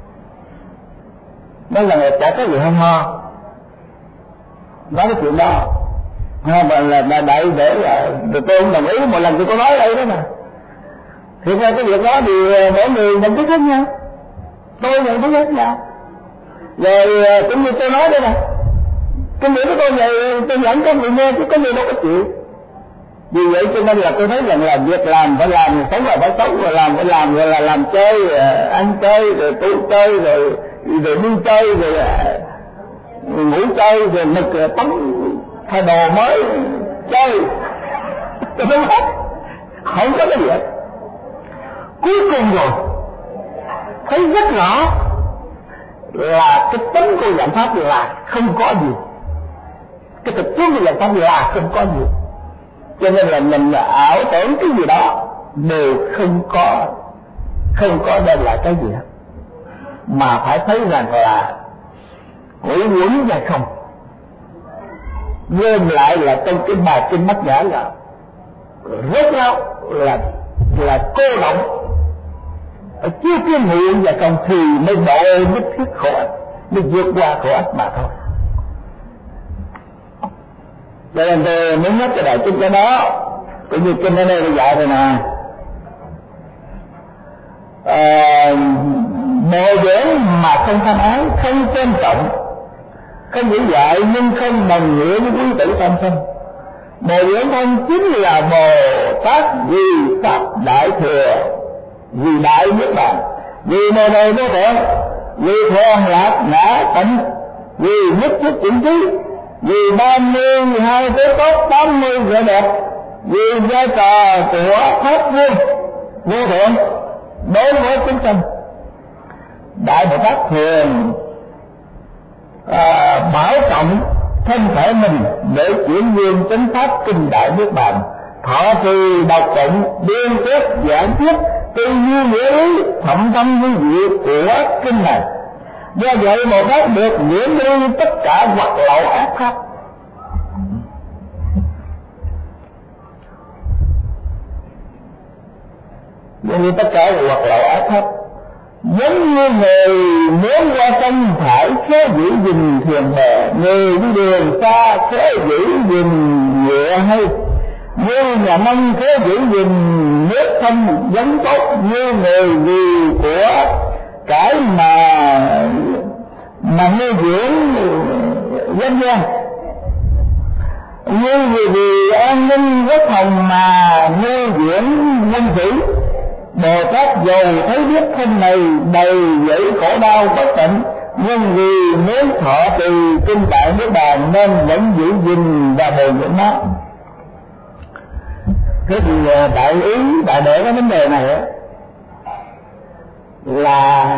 Nói là người chả có gì hay ho, nói cái chuyện đó ha, mà là, là đại để là tôi không đồng ý. Một lần tôi có nói đây đó mà. Thì ra cái việc đó thì mỗi người nhận thức khác nhau, tôi nhận thức khác nhau. Rồi cũng như tôi nói đây nè, cái nghĩa của tôi vậy tôi dẫn các người nghe chứ có người đâu có chịu. Vì vậy cho nên là tôi thấy rằng là việc làm phải làm, sống là phải sống, rồi làm phải làm, rồi là làm chơi, ăn chơi, rồi tu chơi, rồi rồi đi chơi, rồi ngủ chơi, rồi nực rồi tắm thay đồ mới chơi. Tôi thấy hết, không có cái gì hết. Cuối cùng rồi thấy rất rõ là cái tính của dạng pháp là không có gì, cái thực chất của dạng pháp là không có gì. Cho nên là mình ảo tưởng cái gì đó đều không có, không có đem lại cái gì hết, mà phải thấy rằng là quỷ quẩn và không. Gom lại là trong cái bài kinh Bát Nhã là rất lâu là là cô động ở chưa cái nguyện và còn thì mới độ nhất thiết khổ ách, mới vượt qua khổ ách mà thôi. Cho nên tôi muốn nhắc cho đại chúng cái đó, cũng như kinh ở đây tôi dạy rồi nè. À, bồi dưỡng mà không tham ái, không tôn trọng, không vĩ dạy nhưng không đồng nghĩa với quý tử tam sân. Bồi dưỡng thân chính là Bồ Tát vì pháp đại thừa, vì đại niết bàn, vì đời đời vô thượng, vì thường lạc ngã tịnh, vì nhất thiết chỉnh trí, vì ba mươi hai tế tốt, tám mươi vẻ đẹp, vì vai trò của pháp vương vô thượng đối với chúng sanh. Đại Bồ Tát thường à, bảo trọng thân thể mình để chuyển nguyên chánh pháp kinh đại niết bàn, thọ trì đọc tụng biên kết giảng thuyết tư duy nghĩa lý thậm tâm như diệu của kinh này, Do vậy Bồ Tát được miễn đi tất cả vật lậu ác pháp. Miễn đi tất cả vật lậu ác pháp. Giống như người muốn qua sông phải khế giữ gìn thuyền bè, người đi đường xa khế giữ gìn ngựa hay, như nhà nông khế giữ gìn nước thâm giống tốt, như người vì của cái mà mà nuôi dưỡng dân gian, như người vì an ninh quốc phòng mà nuôi dưỡng quân sĩ. Bồ Tát dầu thấy biết thân này đầy dẫy khổ đau bất tịnh, nhưng vì muốn thọ từ kinh đại nước bàn nên vẫn giữ gìn và bồi dưỡng nó. Thế thì đại ý đại để cái vấn đề này là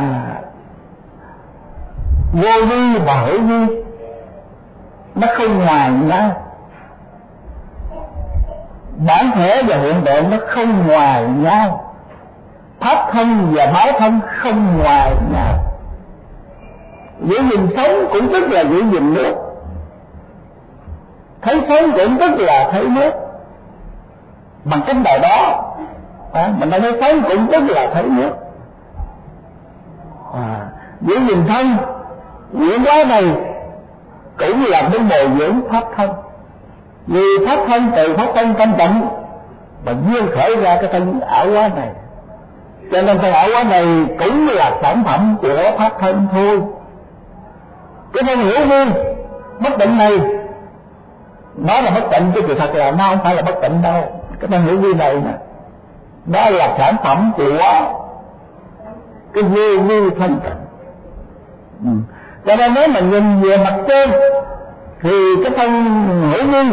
vô vi và hữu vi nó không ngoài nhau, bản thể và hiện tượng nó không ngoài nhau, pháp thân và báo thân không ngoài nhau. Giữ gìn sống cũng tức là giữ gìn nước, thấy sống cũng tức là thấy nước. Bằng cách nào đó à, mình đã thấy sống cũng tức là thấy nước. À, giữ gìn thân diễn hóa này cũng là cái bồi dưỡng pháp thân, vì pháp thân từ pháp thân tâm tịnh mà duyên khởi ra cái thân ảo hóa này, cho nên thân ảo hóa này cũng là sản phẩm của pháp thân thôi. Cái thân hiểu vi bất tịnh này nó là bất tịnh, chứ sự thật là nó không phải là bất tịnh đâu. Cái thân hiểu vi này nè, đó là sản phẩm của cái vô vi thanh tịnh. Ừ. Cho nên nếu mình nhìn về mặt trên thì cái thân hữu vi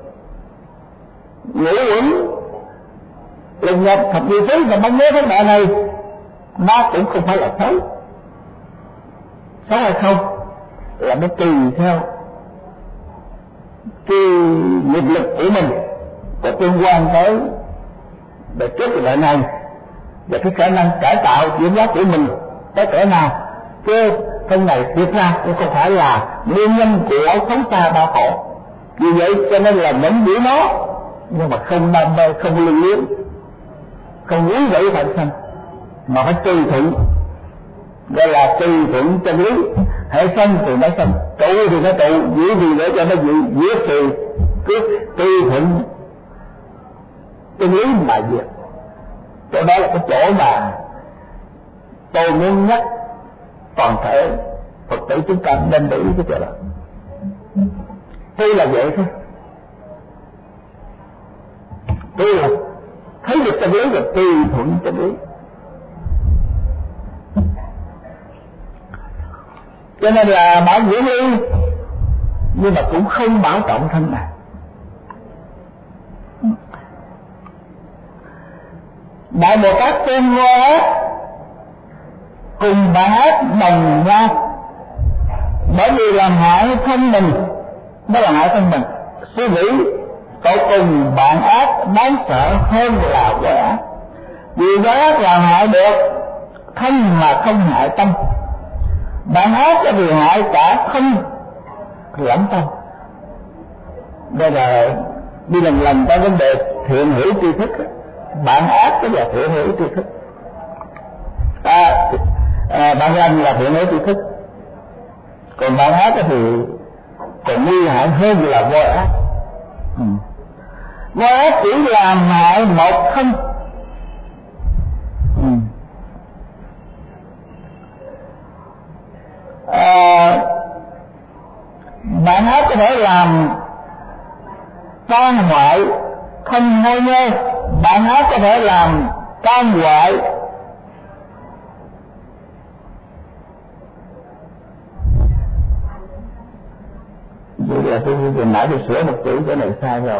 ngũ uẩn lục nhập thập nhị xứ và bóng nhớ thế đạo này nó cũng không phải là xấu. Xấu hay không là nó tùy theo cái nghiệp lực của mình, có tương quan tới đời trước của đời này và cái khả năng cải tạo chuyển hóa của mình tới cỡ nào. Chứ thân này thiệt ra cũng không phải là nguyên nhân của sống xa đau khổ. Vì vậy cho nên là vẫn giữ nó, nhưng mà không đam mê, không lưu luyến, không quý vậy phải sanh, mà phải tùy thuận, gọi là tùy thuận chân lý. Hãy sanh thì nó sanh, trụ thì nó trụ, giữ gì để cho nó giữ, giữ thì cứ tùy thuận chân lý mà diệt. Chỗ đó là cái chỗ mà tôi muốn nhắc toàn thể Phật tử chúng ta nên để ý cái chỗ đó. Tuy là vậy thôi, tuy là thấy được chân lý và tùy thuận chân lý. Cho nên là bảo dưỡng y, nhưng mà cũng không bảo trọng thân này. Đại Bồ Tát tên ngô cùng bản ác đồng nhau, bởi vì làm hại thân mình mới làm hại thân mình. Suy nghĩ tội cùng bạn ác đáng sợ hơn là quả ác, vì quả ác làm hại được thân mà không hại tâm. Bạn ác là vì hại cả thân lẫn tâm. Đây là đi lần lần tới vấn đề thiện hữu tri thức. Bạn ác tức là thiện hữu tri thức, à, à, bạn lành là thiện hữu tri thức, còn bạn ác thì còn nguy hại hơn là vô ác. Ừ. Vô ác chỉ làm hại một thân. Ừ. À, bạn ác có thể làm tan hoại thân ngôi nhơ, bạn ác có thể làm tan hoại vậy là tôi vừa nãy tôi sửa một chữ cái này sai rồi.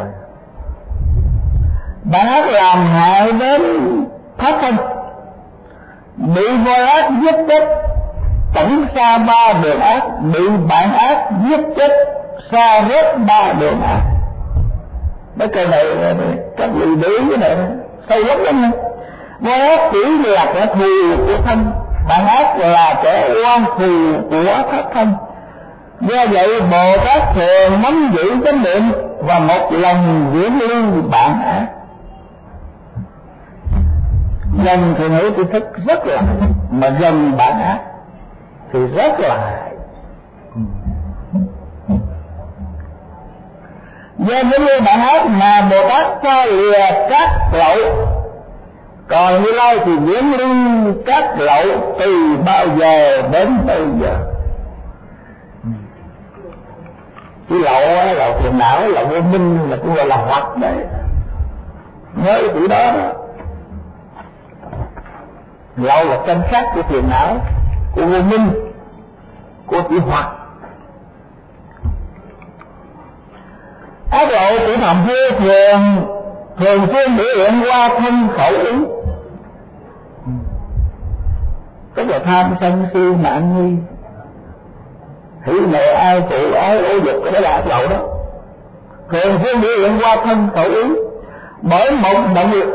Bạn ác làm hại đến pháp thân, bị vô ác giết chết tổng xa ba đường ác, bị bạn ác giết chết xa hết ba đường ác. Mấy câu này các vị để ý cái này sâu lắm lắm. Vô ác chỉ là kẻ thù của thân, Bạn ác là kẻ oan thù của thất thân. Do vậy Bồ Tát thường nắm giữ chánh niệm và một lần viễn ly bạn ác. Gần thì hiểu tri thức rất là, mà gần bạn ác thì rất là. Do những người bạn ác mà Bồ Tát cho lìa các lậu, còn Như Lai thì viễn ly các lậu từ bao giờ đến bây giờ. Cái lậu á, lậu phiền não, lậu vô minh là cũng gọi là hoặc đấy. Nhớ cái chữ đó đó. Lậu là chân sắc của phiền não, của vô minh, của chữ hoặc. Ác lậu của thầm hư thường thường xuyên biểu hiện qua thân khẩu ý, tức là tham sân si mạn nghi, hỷ nệ ai phụ ái ô dục, cái đó là ác lậu đó. Thường xuyên biểu hiện qua thân khẩu ý bởi một động lực,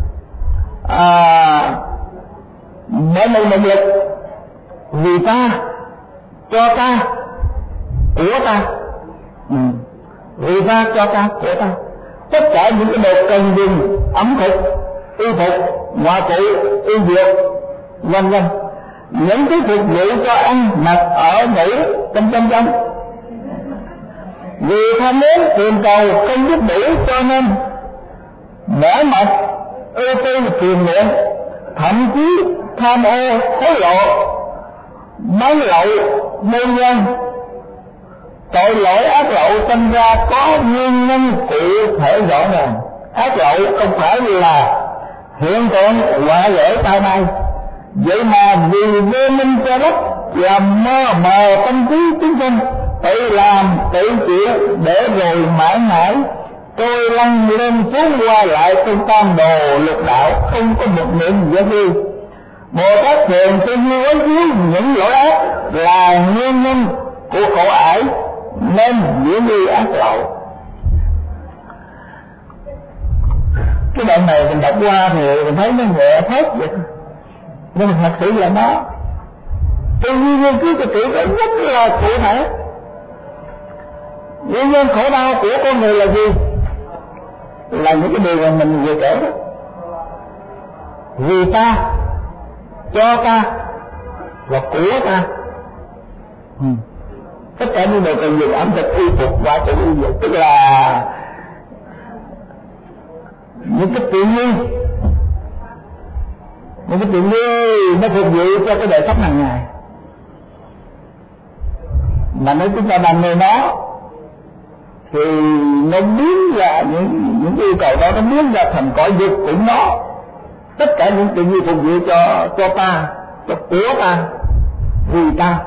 à, bởi một động lực vì ta, cho ta, của ta. Ừ. Vì ta, cho ta, của ta. Tất cả những cái đồ cần dùng, ẩm thực, y phục, ngoại cụ, y dược, vân vân, những cái phục vụ cho ăn mặc ở ngủ trong trong trong. Vì tham muốn tìm cầu không biết đủ, cho nên mở mật ưu tư phiền muộn, thậm chí tham ô hối lộ, bán lậu, mê nhân. Tội lỗi ác lậu sinh ra có nguyên nhân cụ thể rõ ràng. Ác lậu không phải là hiện tượng quả lễ tai nay, vậy mà vì vô minh che lấp làm mơ mờ tâm trí chúng sinh, tự làm tự chịu để rồi mãi mãi trôi lăn lên xuống qua lại trong tam đồ lục đạo, không có một niệm giải vi. Bồ Tát thường xuyên quán chiếu những lỗi ác là nguyên nhân của khổ ải nên diễn đi ác lậu. Cái đoạn này mình đọc qua thì mình thấy nó nhẹ thớt vậy, nhưng mà thật sự là nó tư duy nghiên cứu cái chữ đó rất là cụ thể. Nguyên nhân khổ đau của con người là gì? Là những cái điều mà mình vừa kể đó. Vì ta, cho ta và của ta. Ừ. Tất cả những điều cần dùng ẩm thực, y phục, và tự y dược, tức là những cái tự nhiên, những cái tự nhiên nó phục vụ cho cái đời sống hàng ngày. Mà nếu chúng ta đam mê nó thì nó biến ra những những yêu cầu đó, nó biến ra thành cõi dục của nó. Tất cả những tự nhiên phục vụ cho cho ta, cho của ta, vì ta,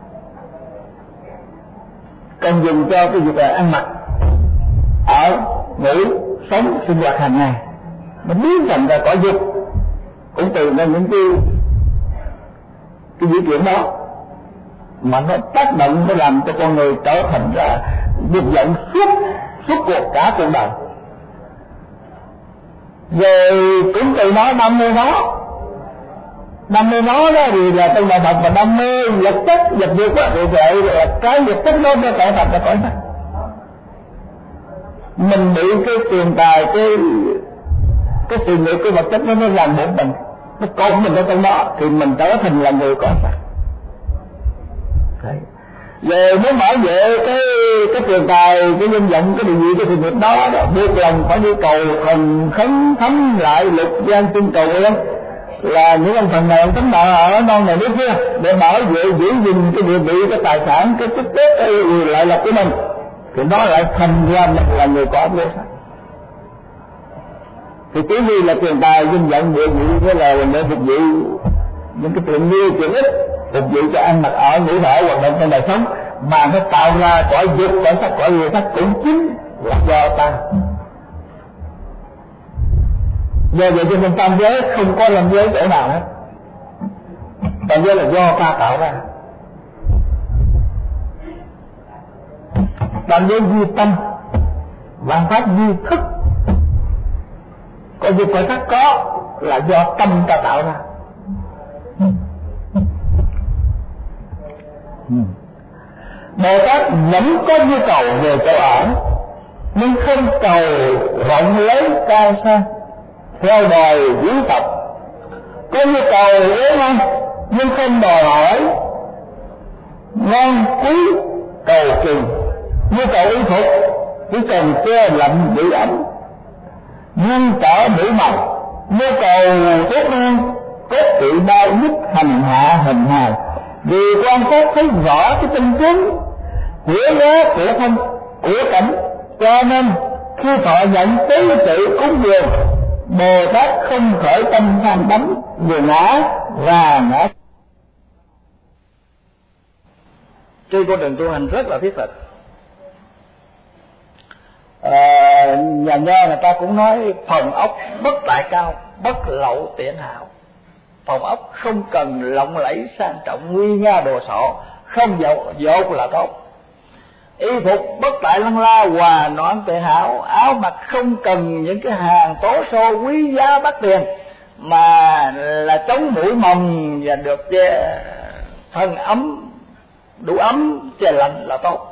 cần dùng cho cái việc là ăn mặc, ở, ngủ, sống, sinh hoạt hàng ngày. Nó biến thành ra cõi dục, cũng từ ra những cái cái dữ kiện đó mà nó tác động, nó làm cho con người trở thành ra dục vọng suốt suốt cuộc cả cuộc đời. Rồi cũng từ nó đam mê nó, đam mê nó đó thì là trong đạo Phật mà đam mê vật chất vật dục á, thì vậy là cái vật chất đó nó trở thành ra cõi sắc. Mình bị cái tiền tài, cái cái sự nghiệp, cái vật chất đó nó làm bộ mình, nó cột mình ở trong đó thì mình trở thành là người cõi sắc. Về muốn bảo vệ cái cái tiền tài, cái nhân vọng, cái địa vị, cái sự nghiệp đó, đó buộc lòng phải đi cầu thần khấn thấm lại lục gian tinh cầu lắm, là những ông thần này ông thánh đạo ở non này nước kia để bảo vệ giữ gìn cái địa vị, cái tài sản, cái chức tước, cái lợi lộc của mình, thì đó lại thành ra mình là người có vô sắc. Thì chỉ vì là tiền tài, nhân vọng, địa vị, cái là để phục vụ những cái tiện nghi, tiện ích, phục vụ cho ăn mặc ở, ngủ thở, hoạt động trong đời sống, mà nó tạo ra cõi dục, cõi sắc, cõi người sắc cũng chính là do ta. Do vậy cho nên tam giới không có làm giới chỗ nào hết. Tam giới là do ta tạo ra. Tam giới duy tâm, vạn pháp duy thức. Còn dục cõi sắc có là do tâm ta tạo ra. Bồ Tát vẫn có nhu cầu về chỗ ở, nhưng không cầu rộng lớn cao xa theo đòi quý tộc. Có nhu cầu yếu hơn, nhưng không đòi hỏi ngon quý cầu kỳ. Nhu cầu y phục chỉ cần che lạnh giữ ấm, nhưng trở đủ màu. Nhu cầu tốt hơn, cốt trị đau nhức hành hạ hình hài, vì quan sát thấy rõ cái tinh tướng của giá của thân của cảnh, cho nên khi thọ nhận tế tự cúng dường, Bồ Tát không khởi tâm tham đắm về ngã và ngã. Trên con đường tu hành rất là thiết thực. À, nhà nho người ta cũng nói phòng ốc bất tại cao, bất lậu tiện hảo. Phòng ốc không cần lộng lẫy sang trọng nguy nga đồ sộ, không dột dột là tốt. Y phục bất tại lăng la hòa noãn tệ hảo, áo mặc không cần những cái hàng tố xô quý giá đắt tiền, mà là chống mũi mồng và được che thân ấm, đủ ấm che lạnh là tốt.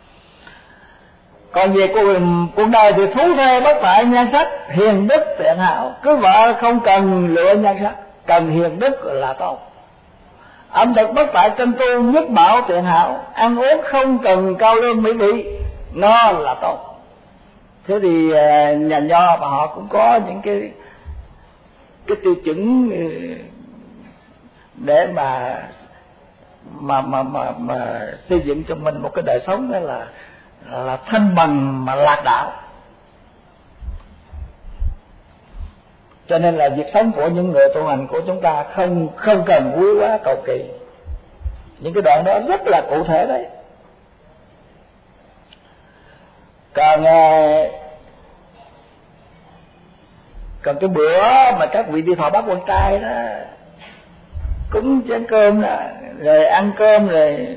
Còn về cuộc, cuộc đời thì thú thê bất tại nhan sắc, hiền đức tiện hảo. Cứ vợ không cần lựa nhan sắc, cần hiền đức là tốt. Ẩm thực bất tại chân tu nhất bảo tiện hảo, ăn uống không cần cao lương mỹ vị, no là tốt. Thế thì nhà nho mà họ cũng có những cái cái tiêu chuẩn để mà mà mà mà, mà xây dựng cho mình một cái đời sống đó là là thanh bằng mà lạc đạo. Cho nên là việc sống của những người tu hành của chúng ta không không cần quý quá cầu kỳ. Những cái đoạn đó rất là cụ thể đấy. Còn còn cái bữa mà các vị đi thọ bát quan trai đó, cúng chén cơm đó, rồi ăn cơm rồi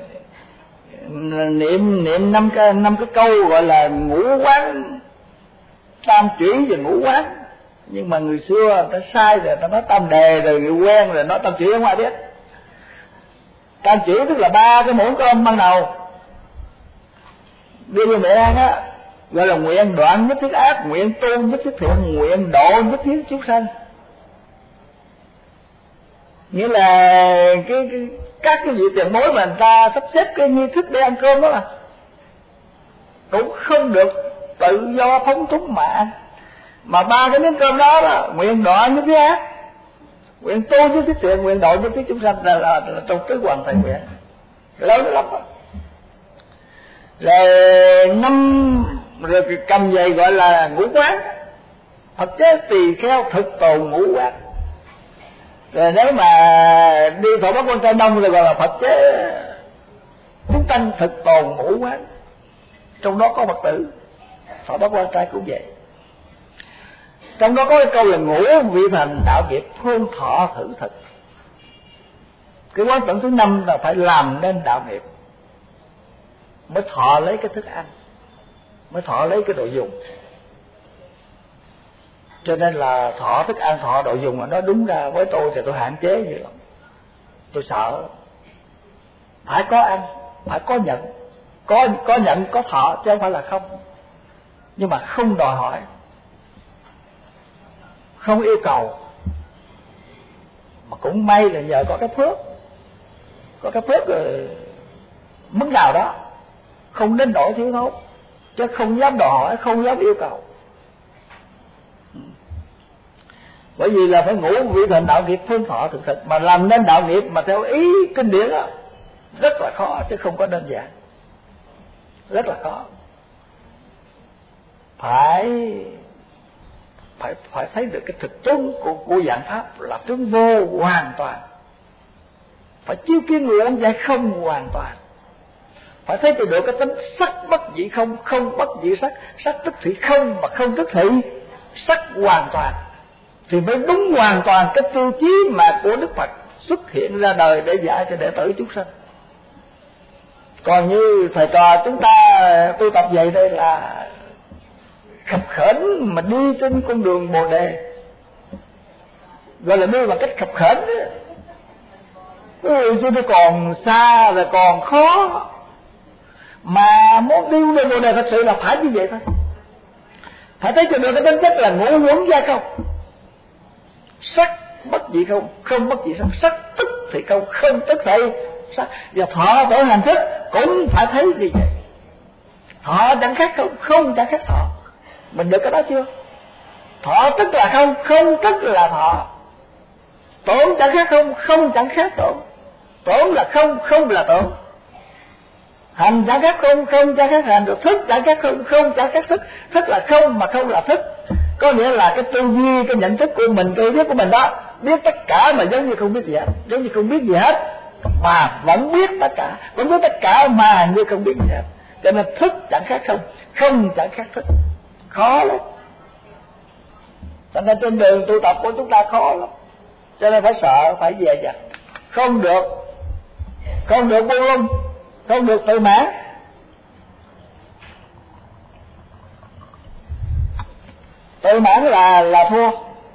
niệm niệm năm cái năm cái câu gọi là ngũ quán tam chuyển và ngũ quán. Nhưng mà người xưa người ta sai rồi, người ta nói tam đề rồi người quen rồi nói tam chuyển không ai biết. Tam chuyển tức là ba cái muỗng cơm ban đầu đưa vô miệng ăn á, gọi là nguyện đoạn nhất thiết ác, nguyện tu nhất thiết thiện, nguyện độ nhất thiết chúng sanh. Nghĩa là cái, cái các cái vị tiền bối mà người ta sắp xếp cái nghi thức để ăn cơm đó mà cũng không được tự do phóng túng mà ăn. Mà ba cái miếng cơm đó là nguyện đoạn nhất thiết ác, nguyện tu nhất thiết thiện, nguyện độ nhất thiết chúng sanh, là, là, là trong tứ hoàn thành nguyện lớn lắm đó. Rồi năm rồi cầm về gọi là ngũ quán, Phật chế tỳ kheo thực tồn ngũ quán. Rồi nếu mà đi thọ bát quan trai đông rồi gọi là Phật chế chúng tăng thực tồn ngũ quán, trong đó có Phật tử thọ bát quan trai cũng vậy. Trong đó có cái câu là ngũ vị thành đạo nghiệp phương thọ thử thực. Cái quán tưởng thứ năm là phải làm nên đạo nghiệp mới thọ lấy cái thức ăn, mới thọ lấy cái đồ dùng. Cho nên là thọ thức ăn, thọ đồ dùng mà nó đúng ra với tôi thì tôi hạn chế vậy lắm. Tôi sợ phải có ăn, phải có nhận, có có nhận có thọ chứ không phải là không. Nhưng mà không đòi hỏi, không yêu cầu. Mà cũng may là nhờ có cái phước, có cái phước rồi mức nào đó không đến nỗi thiếu thốn, chứ không dám đòi hỏi, không dám yêu cầu. Bởi vì là phải ngũ vị thành đạo nghiệp phương thọ thực thực, mà làm nên đạo nghiệp mà theo ý kinh điển đó rất là khó, chứ không có đơn giản, rất là khó. Phải phải phải thấy được cái thực tướng của của dạng pháp là tướng vô hoàn toàn, phải chiếu kiến người ông dạy không hoàn toàn, phải thấy được cái tính sắc bất dị không, không bất dị sắc, sắc tức thị không mà không tức thị sắc hoàn toàn, thì mới đúng hoàn toàn cái tiêu chí mà của Đức Phật xuất hiện ra đời để dạy cho đệ tử chúng sanh. Còn như thầy trò chúng ta tu tập vậy đây là khập khểnh mà đi trên con đường Bồ Đề, gọi là đi bằng cách khập khểnh, Ừ, chứ nó còn xa rồi còn khó. Mà muốn đi lên bộ này thật sự là phải như vậy thôi. Phải thấy cho được cái tính chất là ngũ uẩn gia không. Sắc bất dị không, không bất dị sắc. Sắc tức thì không, không tức thì sắc. Và thọ tổ hành thức cũng phải thấy như vậy. Thọ chẳng khác không, không chẳng khác thọ. Mình được cái đó chưa? Thọ tức là không, không tức là thọ. Tổn chẳng khác không, không chẳng khác tổn. Tổn là không, không là tổn. Hành chẳng khác không, không chẳng khác hành. Được thức chẳng khác không, không chẳng khác thức. Thức là không mà không là thức. Có nghĩa là cái tư duy, cái nhận thức của mình, cái biết của mình đó, biết tất cả mà giống như không biết gì hết, giống như không biết gì hết mà vẫn biết tất cả, vẫn biết tất cả mà như không biết gì hết. Cho nên thức chẳng khác không, không chẳng khác thức. Khó lắm. Cho nên trên đường tu tập của chúng ta khó lắm. Cho nên phải sợ, phải dè dặt. Không được, không được buông lung, không được tự mãn. Tự mãn là là thua.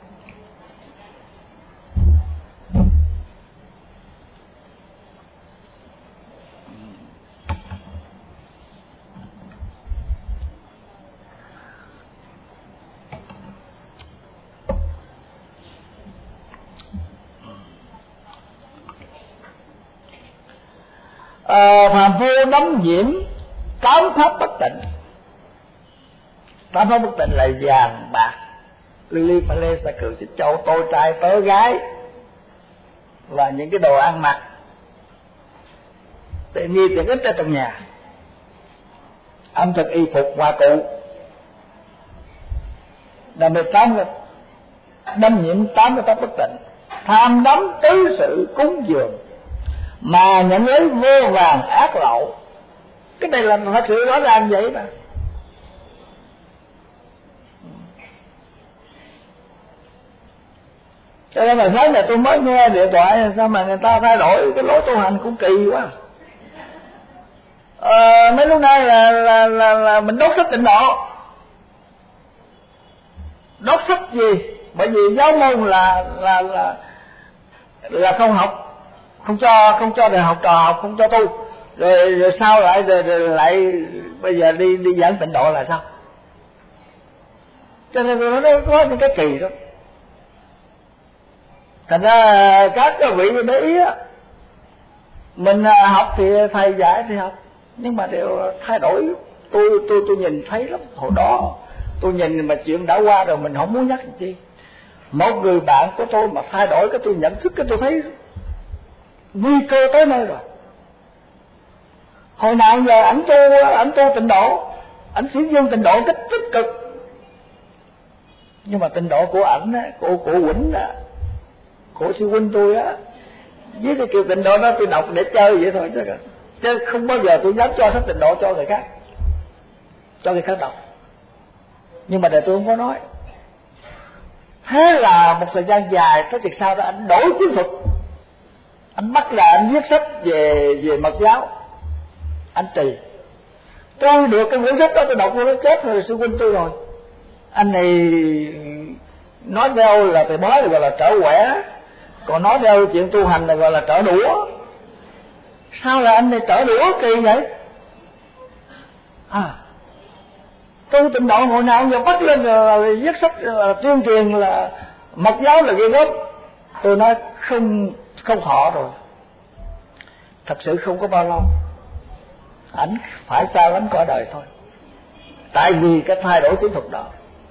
À, phàm phu đắm nhiễm tám pháp bất tịnh. Tám pháp bất tịnh là vàng bạc, lưu ly pha lê sa cừ xích châu, tôi trai tớ gái, và những cái đồ ăn mặc, tiện nghi tiện ích ở trong nhà, ẩm thực y phục hoa cụ, đam mê tám đâm nhiễm tám cái pháp bất tịnh. Tham đắm tứ sự cúng dường mà nhận lấy vô vàng ác lậu. Cái này là thật sự rõ ràng vậy mà. Cho nên mà sáng này tôi mới nghe điện thoại, sao mà người ta thay đổi cái lối tu hành cũng kỳ quá. Ờ, mấy lúc nay là, là, là, là mình đốt sách tịnh độ. Đốt sách gì? Bởi vì giáo môn là là là là không học, không cho không cho đời học trò học, không cho tu. Rồi, rồi sao lại rồi, rồi lại bây giờ đi đi giảng tịnh độ là sao? Cho nên nó có những cái kỳ đó. Thành ra các cái vị để ý á, mình học thì thầy dạy thì học, nhưng mà đều thay đổi. Tôi tôi tôi nhìn thấy lắm. Hồi đó tôi nhìn mà chuyện đã qua rồi mình không muốn nhắc làm chi. Một người bạn của tôi mà thay đổi cái tôi nhận thức, cái tôi thấy nguy cơ tới nơi rồi. Hồi nào giờ ảnh tu ảnh tu tịnh độ, ảnh sử dụng tịnh độ cách tích cực, nhưng mà tịnh độ của ảnh á, của của Quỳnh á, của sư huynh tôi á, với cái kiểu tịnh độ đó tôi đọc để chơi vậy thôi chứ, chứ không bao giờ tôi dám cho sách tịnh độ cho người khác, cho người khác đọc. Nhưng mà để tôi không có nói. Thế là một thời gian dài, tới việc sau đó anh đổi chiến thuật. Anh bắt là anh viết sách về về mật giáo, anh trì. Tôi được cái quyển sách đó tôi đọc, tôi nói chết rồi, sư huynh tôi rồi. Anh này nói theo là thầy bói gọi là trở quẻ, còn nói theo chuyện tu hành là gọi là trở đũa. Sao là anh này trở đũa kỳ vậy? À, tôi tịnh độ hồi nào giờ bắt lên là viết sách là tuyên truyền là mật giáo là ghê gớm. Tôi nói không không họ rồi, thật sự không có bao lâu ảnh phải xa lắm cõi đời thôi, tại vì cái thay đổi chiến thuật đó.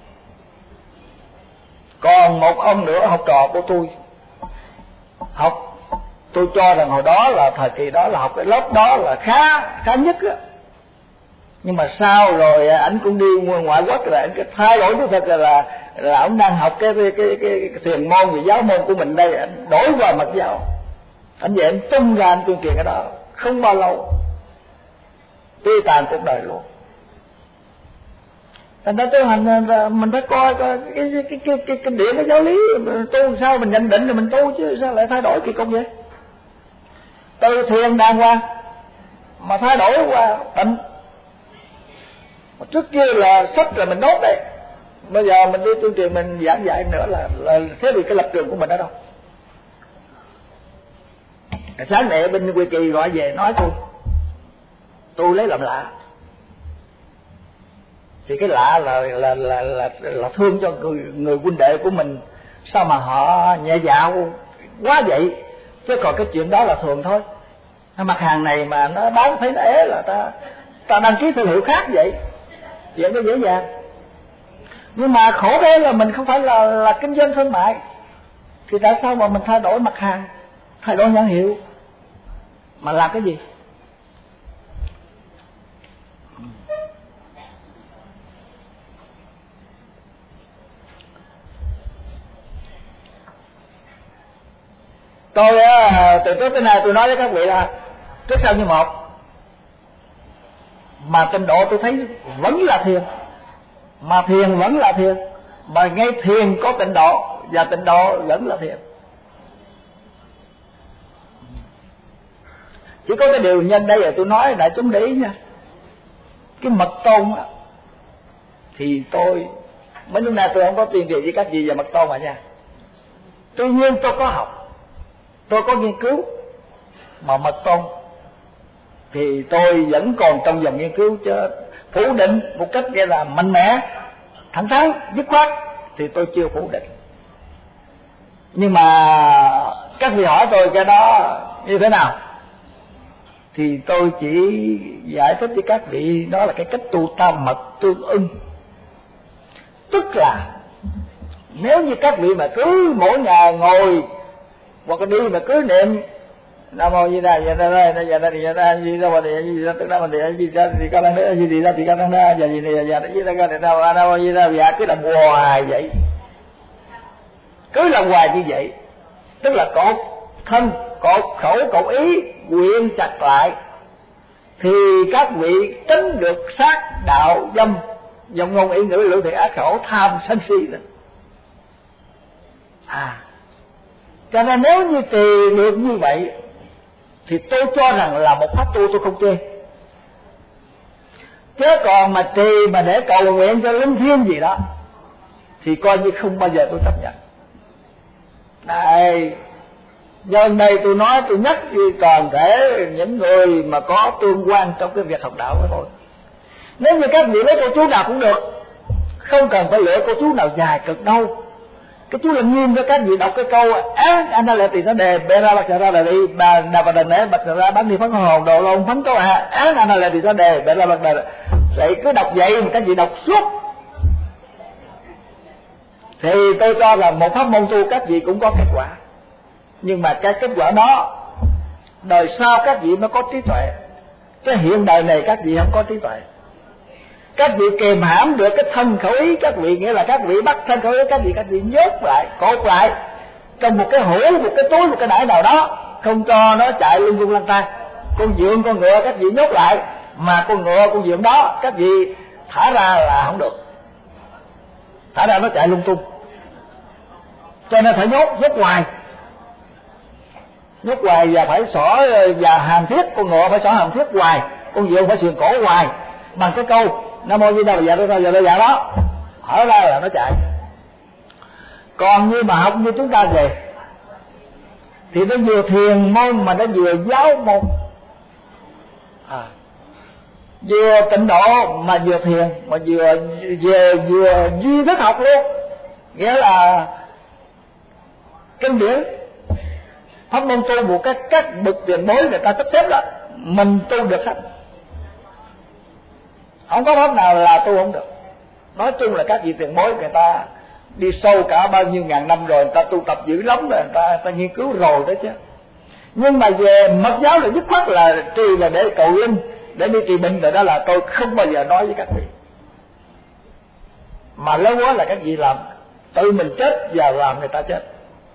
Còn một ông nữa học trò của tôi học, tôi cho rằng hồi đó là thời kỳ đó là học cái lớp đó là khá khá nhất á, nhưng mà sau rồi ảnh cũng đi ngoại quốc rồi, ảnh thay đổi cái thật là là, là ông đang học cái cái cái, cái, cái thiền môn và giáo môn của mình đây, ảnh đổi vào mật giáo. Ảnh về ảnh tung ra anh tuyên truyền cái đó, không bao lâu tiêu tàn cuộc đời luôn. Thành ra tu hành mình phải coi coi cái cái cái cái cái điểm cái giáo lý tu sao mình nhận định rồi mình tu, chứ sao lại thay đổi kỳ công vậy? Từ thiền đàng hoàng mà thay đổi qua tịnh. Trước kia là sách là mình đốt đấy, bây giờ mình đi tuyên truyền mình giảng dạy nữa là, là thế vì cái lập trường của mình ở đâu? Sáng đệ bên Quy Kỳ gọi về nói tôi tôi lấy làm lạ. Thì cái lạ là là là là, là thương cho người người huynh đệ của mình, sao mà họ nhẹ dạ quá vậy. Chứ còn cái chuyện đó là thường thôi. Cái mặt hàng này mà nó bán thấy nó ế là ta ta đăng ký thương hiệu khác vậy, chuyện nó dễ dàng. Nhưng mà khổ thế là mình không phải là là kinh doanh thương mại, thì tại sao mà mình thay đổi mặt hàng, thay đổi nhãn hiệu mà làm cái gì? Tôi từ trước tới nay tôi nói với các vị là trước sau như một, mà tịnh độ tôi thấy vẫn là thiền, mà thiền vẫn là thiền, mà ngay thiền có tịnh độ, và tịnh độ vẫn là thiền. Chỉ có cái điều nhân đây là tôi nói đại chúng để ý nha. Cái mật tôn á, thì tôi mấy lúc nay tôi không có tuyên truyền với các vị về mật tôn mà nha. Tuy nhiên tôi có học, tôi có nghiên cứu, mà mật tôn thì tôi vẫn còn trong dòng nghiên cứu, chứ phủ định một cách gọi là mạnh mẽ, thẳng thắn, dứt khoát thì tôi chưa phủ định. Nhưng mà các vị hỏi tôi cái đó như thế nào, thì tôi chỉ giải thích với các vị đó là cái cách tu tam mật tương ưng. Tức là nếu như các vị mà cứ mỗi ngày ngồi hoặc đi mà cứ niệm Nam mô Di Đà Di Đà Di Đà Di Đà Di Đà Di Đà Di Đà Di Đà Di Đà Di Đà Di Đà Di Đà Di Đà Di Đà Di Đà Di Đà Nam mô Di Đà Dạ, cứ làm hoài vậy, cứ làm hoài như vậy, tức là cột thân, cột khẩu, cột ý quyện chặt lại, thì các vị tránh được sát đạo dâm, dòng ngôn ý ngữ lưỡng thiện ác khẩu, tham sân si lên. À, cho nên nếu như trì được như vậy thì tôi cho rằng là một pháp tu, tôi không chê. Chứ còn mà trì mà để cầu nguyện cho linh thiêng gì đó thì coi như không bao giờ tôi chấp nhận. Đây, nhân đây tôi nói, tôi nhắc với toàn thể những người mà có tương quan trong cái việc học đạo của tôi. Nếu như các vị lấy cô chú nào cũng được, không cần phải lựa cô chú nào dài cực đâu. Cái chú làm nghiêm cho các vị đọc cái câu á, anh ta lại tiền nó đề bê ra bạc ra là đi bà đà bà đần né bạc ra bán đi phấn hồn đồ lông phấn câu à, á anh ta lại tiền nó đề bê ra bạc đà, vậy cứ đọc vậy mà các vị đọc suốt thì tôi cho là một pháp môn tu các vị cũng có kết quả. Nhưng mà cái kết quả đó đời sau các vị mới có trí tuệ, cái hiện đời này các vị không có trí tuệ. Các vị kềm hãm được cái thân khẩu ý các vị, nghĩa là các vị bắt thân khẩu ý các vị, các vị nhốt lại, cột lại trong một cái hũ, một cái túi, một cái đải nào đó, không cho nó chạy lung tung lang thang. Con dượng, con ngựa các vị nhốt lại, mà con ngựa, con dượng đó các vị thả ra là không được, thả ra nó chạy lung tung, cho nên phải nhốt, nhốt hoài, nhốt hoài và phải xỏ và hàm thiết, con ngựa phải xỏ hàm thiết hoài, con dượng phải sườn cổ hoài bằng cái câu Nam mô Di Đà Dạ Dạ Dạ Dạ đó, hở ra là nó chạy. Còn như mà học như chúng ta về thì nó vừa thiền môn mà nó vừa giáo môn, à, vừa tịnh độ mà vừa thiền, mà vừa vừa vừa duy thức học luôn, nghĩa là kinh điển pháp môn tu một các các bậc tiền bối người ta sắp xếp đó, mình tu được hết. Không có pháp nào là tu không được. Nói chung là các vị tiền bối người ta đi sâu cả bao nhiêu ngàn năm rồi, người ta tu tập dữ lắm rồi, người ta, người ta nghiên cứu rồi đó chứ. Nhưng mà về mật giáo là dứt khoát là trì là để cầu linh, để đi trị bệnh rồi, đó là tôi không bao giờ nói với các vị. Mà lâu quá là các vị làm tự mình chết và làm người ta chết.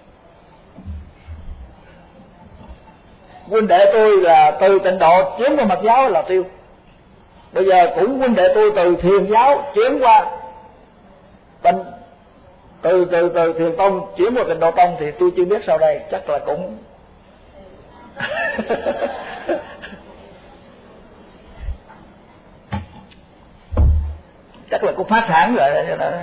Huynh đệ tôi là từ tịnh độ chuyển qua mật giáo là tiêu. Bây giờ cũng huynh đệ tôi từ thiền giáo chuyển qua tịnh, từ từ từ thiền tông chuyển qua tịnh độ tông thì tôi chưa biết sau đây, chắc là cũng chắc là cũng phát sản rồi,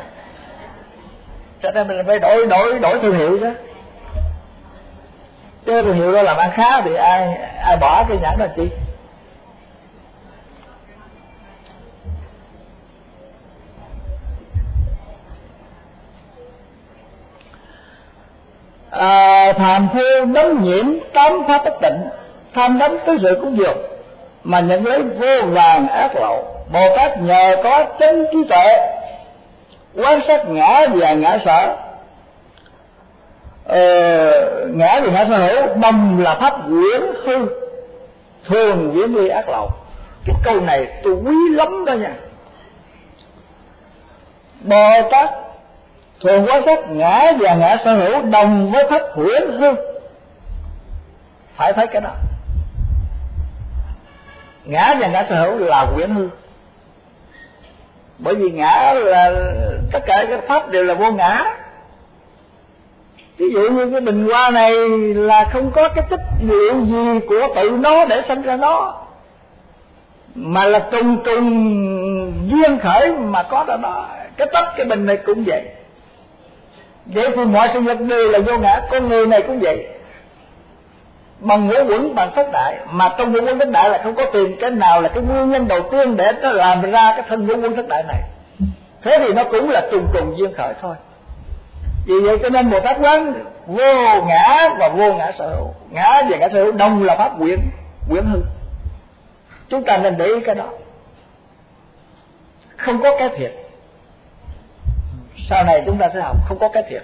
cho nên mình phải đổi đổi đổi thương hiệu chứ. Chứ chứ tôi hiểu đó làm ăn khá thì ai ai bỏ cái nhãn đó chi. À, tham thiêu đấm nhiễm tám pháp bất tịnh, tham đắm tới sự cúng dường mà nhận lấy vô vàng ác lậu. Bồ Tát nhờ có chân trí tuệ quan sát ngã và ngã sở, ờ, ngã và ngã sở hữu đồng là pháp quyển hư, thường viễn ly ác lậu. Cái câu này tôi quý lắm đó nha. Bồ Tát thường quan sát ngã và ngã sở hữu đồng với pháp quyển hư, phải thấy cái đó. Ngã và ngã sở hữu là quyển hư, bởi vì ngã là tất cả các pháp đều là vô ngã. Ví dụ như cái bình hoa này là không có cái tích liệu gì của tự nó để sinh ra nó, mà là trùng trùng duyên khởi mà có ra đó. Cái tách cái bình này cũng vậy. Vậy thì mọi sự vật đều là vô ngã. Con người này cũng vậy, bằng ngũ quẩn bằng thất đại, mà trong ngũ quẩn thất đại là không có tìm cái nào là cái nguyên nhân đầu tiên để nó làm ra cái thân ngũ quẩn thất đại này. Thế thì nó cũng là trùng trùng duyên khởi thôi. Vì vậy cho nên Bồ Tát quán vô ngã và vô ngã sở hữu. Ngã và ngã sở hữu đồng là pháp quyển quyển hư. Chúng ta nên để ý cái đó. Không có cái thiệt. Sau này chúng ta sẽ học không có cái thiệt,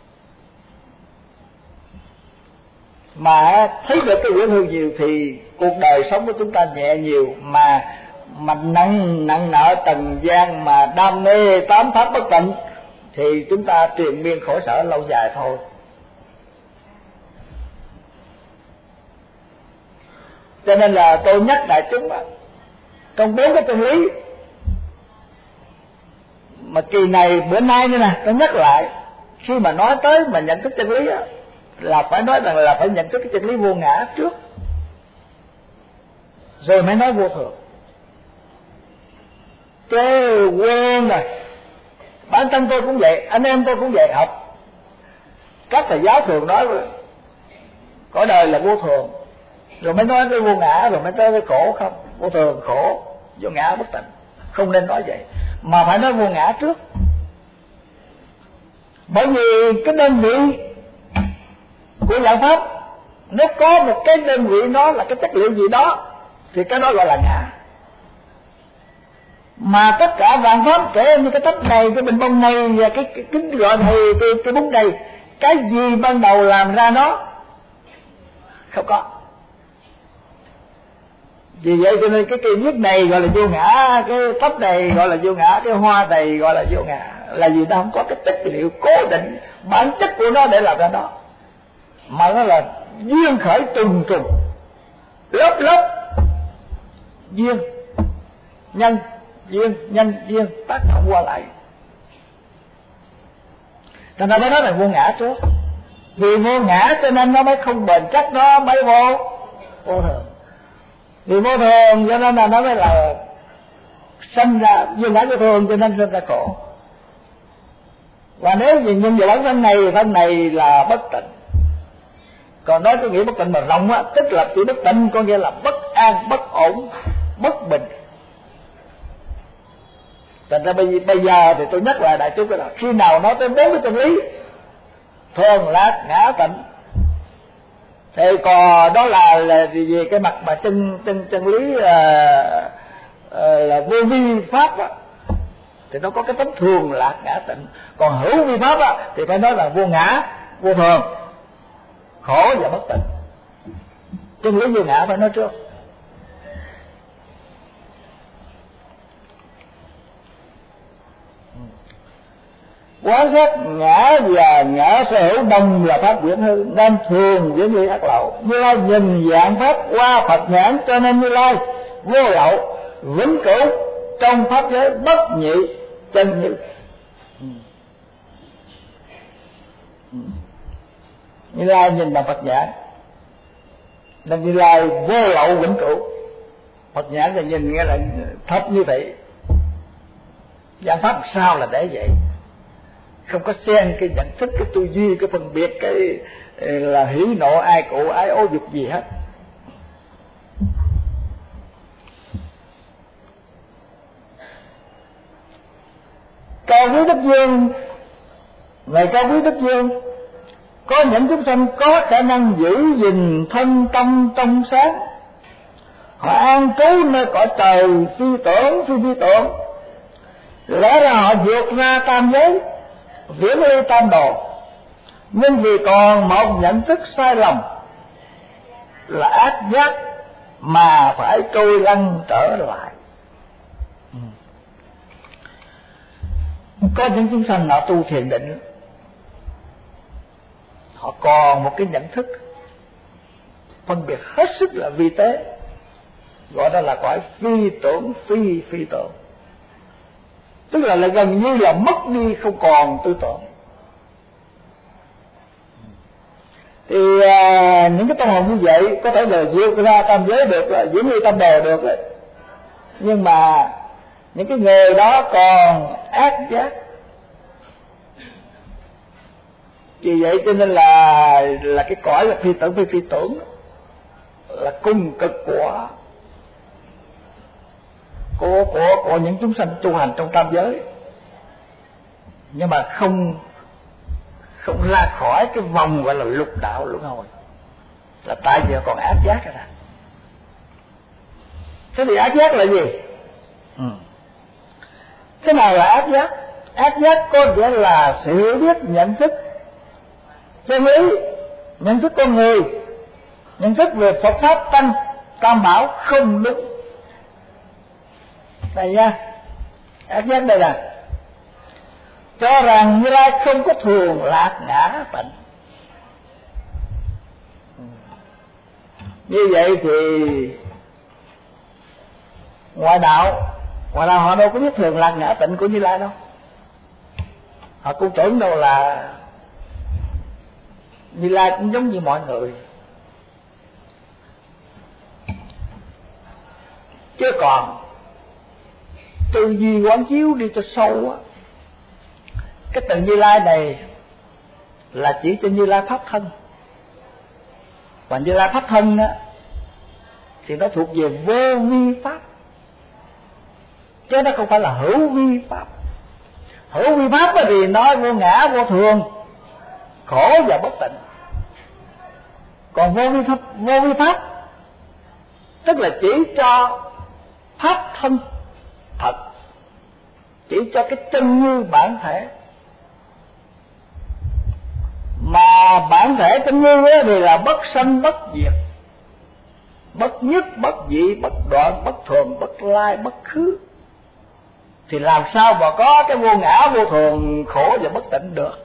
mà thấy được cái quyển hư nhiều thì cuộc đời sống của chúng ta nhẹ nhiều. Mà mà nặng nặng nợ trần gian, mà đam mê tám pháp bất tịnh thì chúng ta triền miên khổ sở lâu dài thôi. Cho nên là tôi nhắc đại chúng trong bốn cái chân lý mà kỳ này bữa nay nữa nè, tôi nhắc lại, khi mà nói tới mà nhận thức chân lý á, là phải nói rằng là phải nhận thức cái chân lý vô ngã trước, rồi mới nói vô thường. Chứ quên rồi. Bản thân tôi cũng vậy, anh em tôi cũng vậy. Học các thầy giáo thường nói cõi đời là vô thường, rồi mới nói cái vô ngã, rồi mới tới cái khổ không. Vô thường, khổ, vô ngã, bất tịnh. Không nên nói vậy, mà phải nói vô ngã trước. Bởi vì cái đơn vị của dạng pháp, nếu có một cái đơn vị nó là cái chất liệu gì đó thì cái đó gọi là ngã. Mà tất cả vạn pháp kể như cái tách này, cái bình bông này và cái, cái kính gọi này, cái, cái bún này, cái gì ban đầu làm ra nó? Không có. Vì vậy cho nên cái cây viết này gọi là vô ngã, cái tóc này gọi là vô ngã, cái hoa này gọi là vô ngã. Là vì nó không có cái chất liệu cố định bản chất của nó để làm ra nó, mà nó là duyên khởi trùng trùng, lớp lớp duyên, nhân duyên, nhân duyên tác động qua lại. Thành ra mới nói là vô ngã trước. Vì vô ngã cho nên nó mới không bền chắc, nó mới vô vô thường. Vì vô thường cho nên là nó mới là sinh ra vô ngã vô thường, cho nên sinh ra khổ. Và nếu nhìn nhìn vào bản thân này, thân này là bất tịnh. Còn nói cái nghĩa bất tịnh mà rộng á, tức là chỉ bất tịnh có nghĩa là bất an, bất ổn, bất bình. Thành ra bây, bây giờ thì tôi nhắc lại đại chúng cái đó. Khi nào nói tới bốn cái chân lý thường, lạc, ngã, tịnh, thì còn đó là là về cái mặt mà chân chân chân lý là, là vô vi pháp á, thì nó có cái tánh thường, lạc, ngã, tịnh. Còn hữu vi pháp á thì phải nói là vô ngã, vô thường, khổ và bất tịnh. Chân lý vô ngã phải nói trước. Quán sát ngã và ngã sở hữu đồng là pháp quyển hư, nên thường viễn ly ác lậu. Như Lai nhìn dạng pháp qua Phật nhãn, cho nên Như Lai vô lậu vĩnh cửu trong pháp giới bất nhị chân như. Như Lai nhìn bằng Phật nhãn nên Như Lai vô lậu vĩnh cửu. Phật nhãn là nhìn nghe là thấp như vậy. Dạng pháp sao là để vậy? không có xen cái nhận thức, cái tư duy, cái phân biệt, cái là hỉ nộ ai cụ ái ố dục gì hết. Cao quý đức dương, ngày cao quý đức dương có những chúng sanh có khả năng giữ gìn thân tâm trong sáng, họ an trú nơi cõi trời phi tưởng phi phi tưởng, lẽ ra họ vượt ra tam giới, viễn ly tam đồ, nhưng vì còn một nhận thức sai lầm là ác giác mà phải trôi lăn trở lại. Có những chúng sanh họ tu thiền định, họ còn một cái nhận thức phân biệt hết sức là vi tế, gọi đó là cõi phi tưởng phi phi tưởng, tức là, là gần như là mất đi, không còn tư tưởng. Thì à, những cái tâm hồn như vậy có thể là vượt ra tam giới được, là diễn như tam đồ được đấy. Nhưng mà những cái người đó còn ác giác. Vì vậy cho nên là là cái cõi là phi tưởng phi phi tưởng, là cung cực của của của của những chúng sanh tu hành trong tam giới, nhưng mà không không ra khỏi cái vòng gọi là lục đạo luân hồi, là tại vì còn ác giác ra. Thế thì ác giác là gì? Ừ. Thế nào là ác giác? Ác giác có nghĩa là sự hiểu biết, nhận thức chân lý, nhận thức con người, nhận thức về Phật pháp tăng tam bảo không đúng. Đây nha, ác giác đây là cho rằng Như Lai không có thường lạc ngã tịnh. Như vậy thì ngoại đạo, ngoại đạo họ đâu có biết thường lạc ngã tịnh của Như Lai đâu. Họ cũng tưởng đâu là Như Lai cũng giống như mọi người. Chứ còn tư duy quán chiếu đi cho sâu á, cái từ Như Lai này là chỉ cho Như Lai pháp thân, và Như Lai pháp thân á thì nó thuộc về vô vi pháp, chứ nó không phải là hữu vi pháp. Hữu vi pháp thì nói vô ngã vô thường, khổ và bất tịnh. Còn vô vi pháp, vô vi pháp tức là chỉ cho pháp thân thật, chỉ cho cái chân như bản thể. Mà bản thể chân như thì là bất sanh bất diệt, bất nhất bất dị, bất đoạn, bất thường, bất lai, bất khứ. Thì làm sao mà có cái vô ngã vô thường, khổ và bất tịnh được?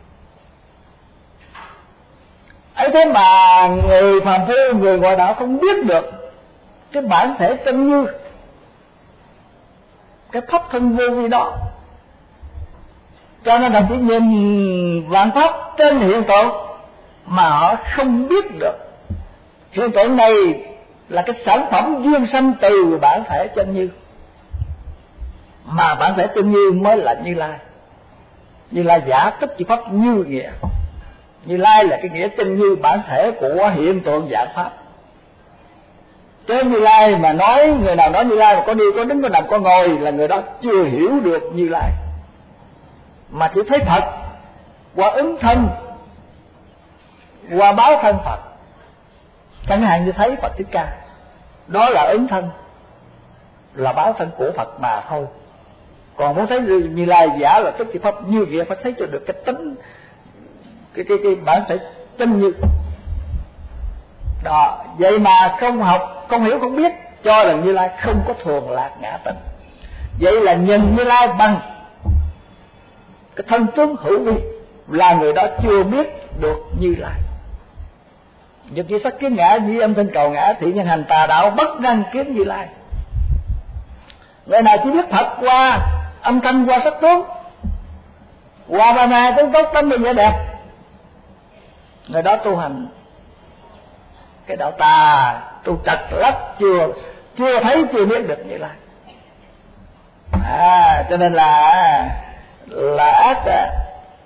ấy thế mà người phàm phu, người ngoại đạo không biết được cái bản thể chân như, cái pháp thân vô vi đó, cho nên là chỉ nhìn vạn pháp trên hiện tượng mà họ không biết được hiện tượng này là cái sản phẩm duyên sanh từ bản thể chân như, mà bản thể chân như mới là Như Lai. Như Lai giả tức chỉ pháp như nghĩa, Như Lai là cái nghĩa chân như bản thể của hiện tượng dạng pháp. Chứ Như Lai mà nói, người nào nói Như Lai mà có đi có đứng có nằm có ngồi là người đó chưa hiểu được Như Lai, mà chỉ thấy Phật qua ứng thân, qua báo thân Phật. Chẳng hạn như thấy Phật Thích Ca, đó là ứng thân, là báo thân của Phật mà thôi. Còn muốn thấy Như Lai giả là tức chỉ pháp như nghĩa, phải thấy cho được cái tính, cái cái cái bản thể chân như đó. Vậy mà không học, không hiểu, không biết, cho rằng Như Lai không có thường lạc ngã tịnh. Vậy là nhìn Như Lai bằng cái thân tướng hữu vi, là người đó chưa biết được Như Lai. Nhật chỉ sắc kiến ngã, di âm thanh cầu ngã, thị nhân hành tà đạo, bất năng kiến Như Lai. Người nào chỉ biết Phật qua âm thanh, qua sắc tướng, qua ba mai tướng tốt tâm mình vẻ đẹp, người đó tu hành cái đạo tà, tu trật lắc, chưa chưa thấy, chưa biết được Như Lai. À, cho nên là là ác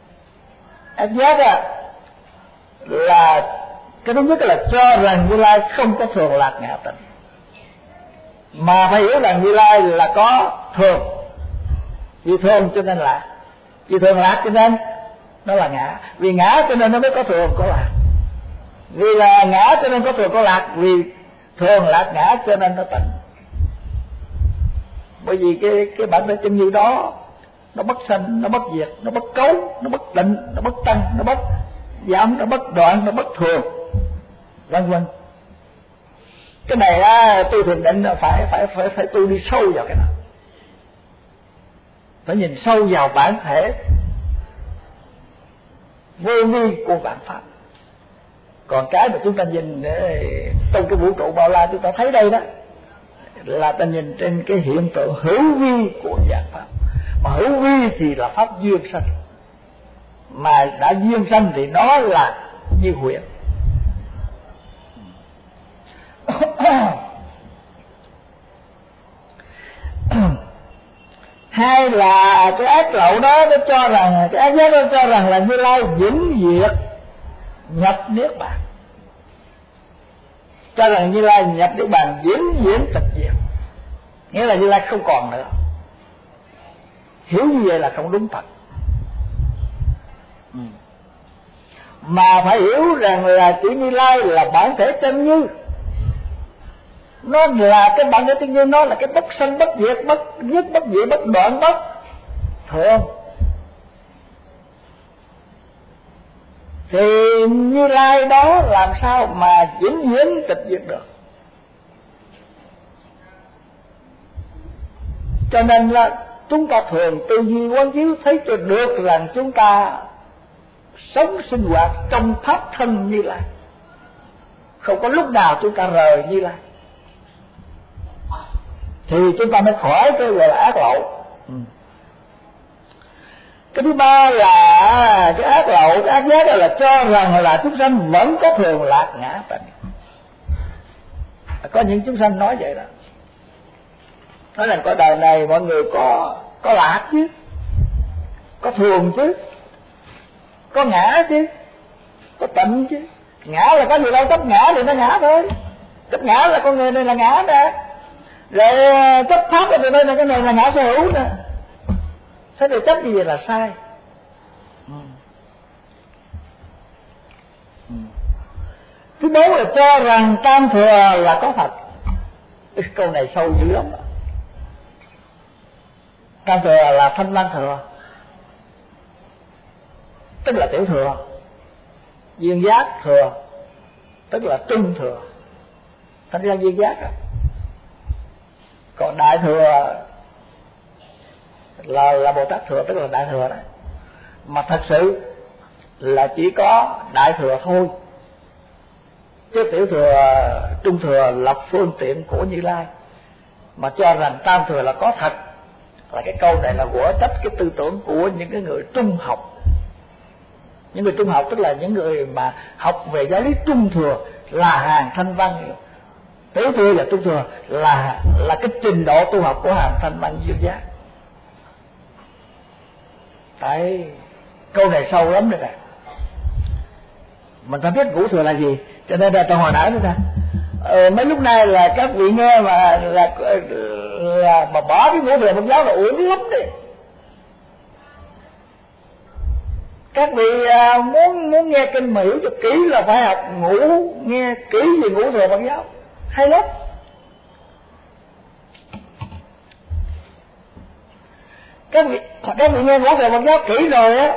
Ác giác á là cái thứ nhất là cho rằng Như Lai không có thường lạc ngã tịnh, mà phải hiểu rằng Như Lai là có thường, vì thường cho nên lạc, vì thường lạc cho nên nó là ngã, vì ngã cho nên nó mới có thường có lạc, vì là ngã cho nên có thường có lạc, vì thường lạc ngã cho nên nó tịnh. Bởi vì cái cái bản thể chân như đó nó bất sanh, nó bất diệt, nó bất cấu, nó bất tịnh, nó bất tăng, nó bất giảm, nó bất đoạn, nó bất thường, vân vân. Cái này á, tôi thường định là phải phải phải phải tôi đi sâu vào cái đó, phải nhìn sâu vào bản thể vô vi của vạn pháp. Còn cái mà chúng ta nhìn trong cái vũ trụ bao la chúng ta thấy đây đó là ta nhìn trên cái hiện tượng hữu vi của vạn pháp. Mà hữu vi thì là pháp duyên sanh, mà đã duyên sanh thì nó là như huyễn. Hay là cái ác lậu đó nó cho rằng, cái ác giác nó cho rằng là Như Lai vĩnh diệt nhập niết bàn, cho rằng Như Lai nhập niết bàn vĩnh viễn tịch diệt, nghĩa là Như Lai không còn nữa. Hiểu như vậy là không đúng thật. Ừ. Mà phải hiểu rằng là chữ Như Lai là bản thể chân như, nó là cái bản thể chân như, nó là cái bất sanh bất diệt, bất nhất bất diệt, bất đoạn, bất thường. Thì Như Lai đó làm sao mà vĩnh viễn tịch diệt được? Cho nên là chúng ta thường tư duy quán chiếu thấy cho được rằng chúng ta sống sinh hoạt trong pháp thân Như Lai, không có lúc nào chúng ta rời Như Lai, thì chúng ta mới khỏi cái gọi là ác lậu. Ừ. Cái thứ ba là cái ác lậu, cái ác giác là cho rằng là chúng sanh vẫn có thường lạc ngã tịnh. Có những chúng sanh nói vậy đó, nói rằng có đời này mọi người có có lạc chứ, có thường chứ, có ngã chứ, có tịnh chứ. Ngã là có gì đâu, chấp ngã thì nó ngã thôi, chấp ngã là con người này là ngã nè, rồi chấp pháp thì đây là cái này là ngã sở hữu nè. Thế thì chấp gì vậy là sai. Ừ. Ừ. Thứ bốn là cho rằng tam thừa là có thật. Cái câu này sâu dữ lắm. Tam thừa là thanh văn thừa, tức là tiểu thừa, duyên giác thừa, tức là trung thừa, thanh văn duyên giác đó. Còn đại thừa là là Bồ Tát thừa, tức là đại thừa đó. Mà thật sự là chỉ có đại thừa thôi, chứ tiểu thừa, trung thừa là phương tiện của Như Lai. Mà cho rằng tam thừa là có thật, là cái câu này là quở trách cái tư tưởng của những cái người trung học. Những người trung học tức là những người mà học về giáo lý trung thừa là hàng thanh văn. Tiểu thừa và trung thừa là là cái trình độ tu học của hàng thanh văn duyên giác. Tại câu này sâu lắm rồi nè, mình phải biết ngũ thừa là gì. Cho nên là tôi hồi nãy nữa nè, ờ, mấy lúc nay là các vị nghe mà là là mà bỏ cái ngũ thừa Phật giáo là uổng lắm đi. Các vị à, muốn muốn nghe kinh mà hiểu cho kỹ là phải học ngũ, nghe kỹ về ngũ thừa Phật giáo, hay lắm. Các vị các vị nghe ngũ thừa Phật giáo kỹ rồi á,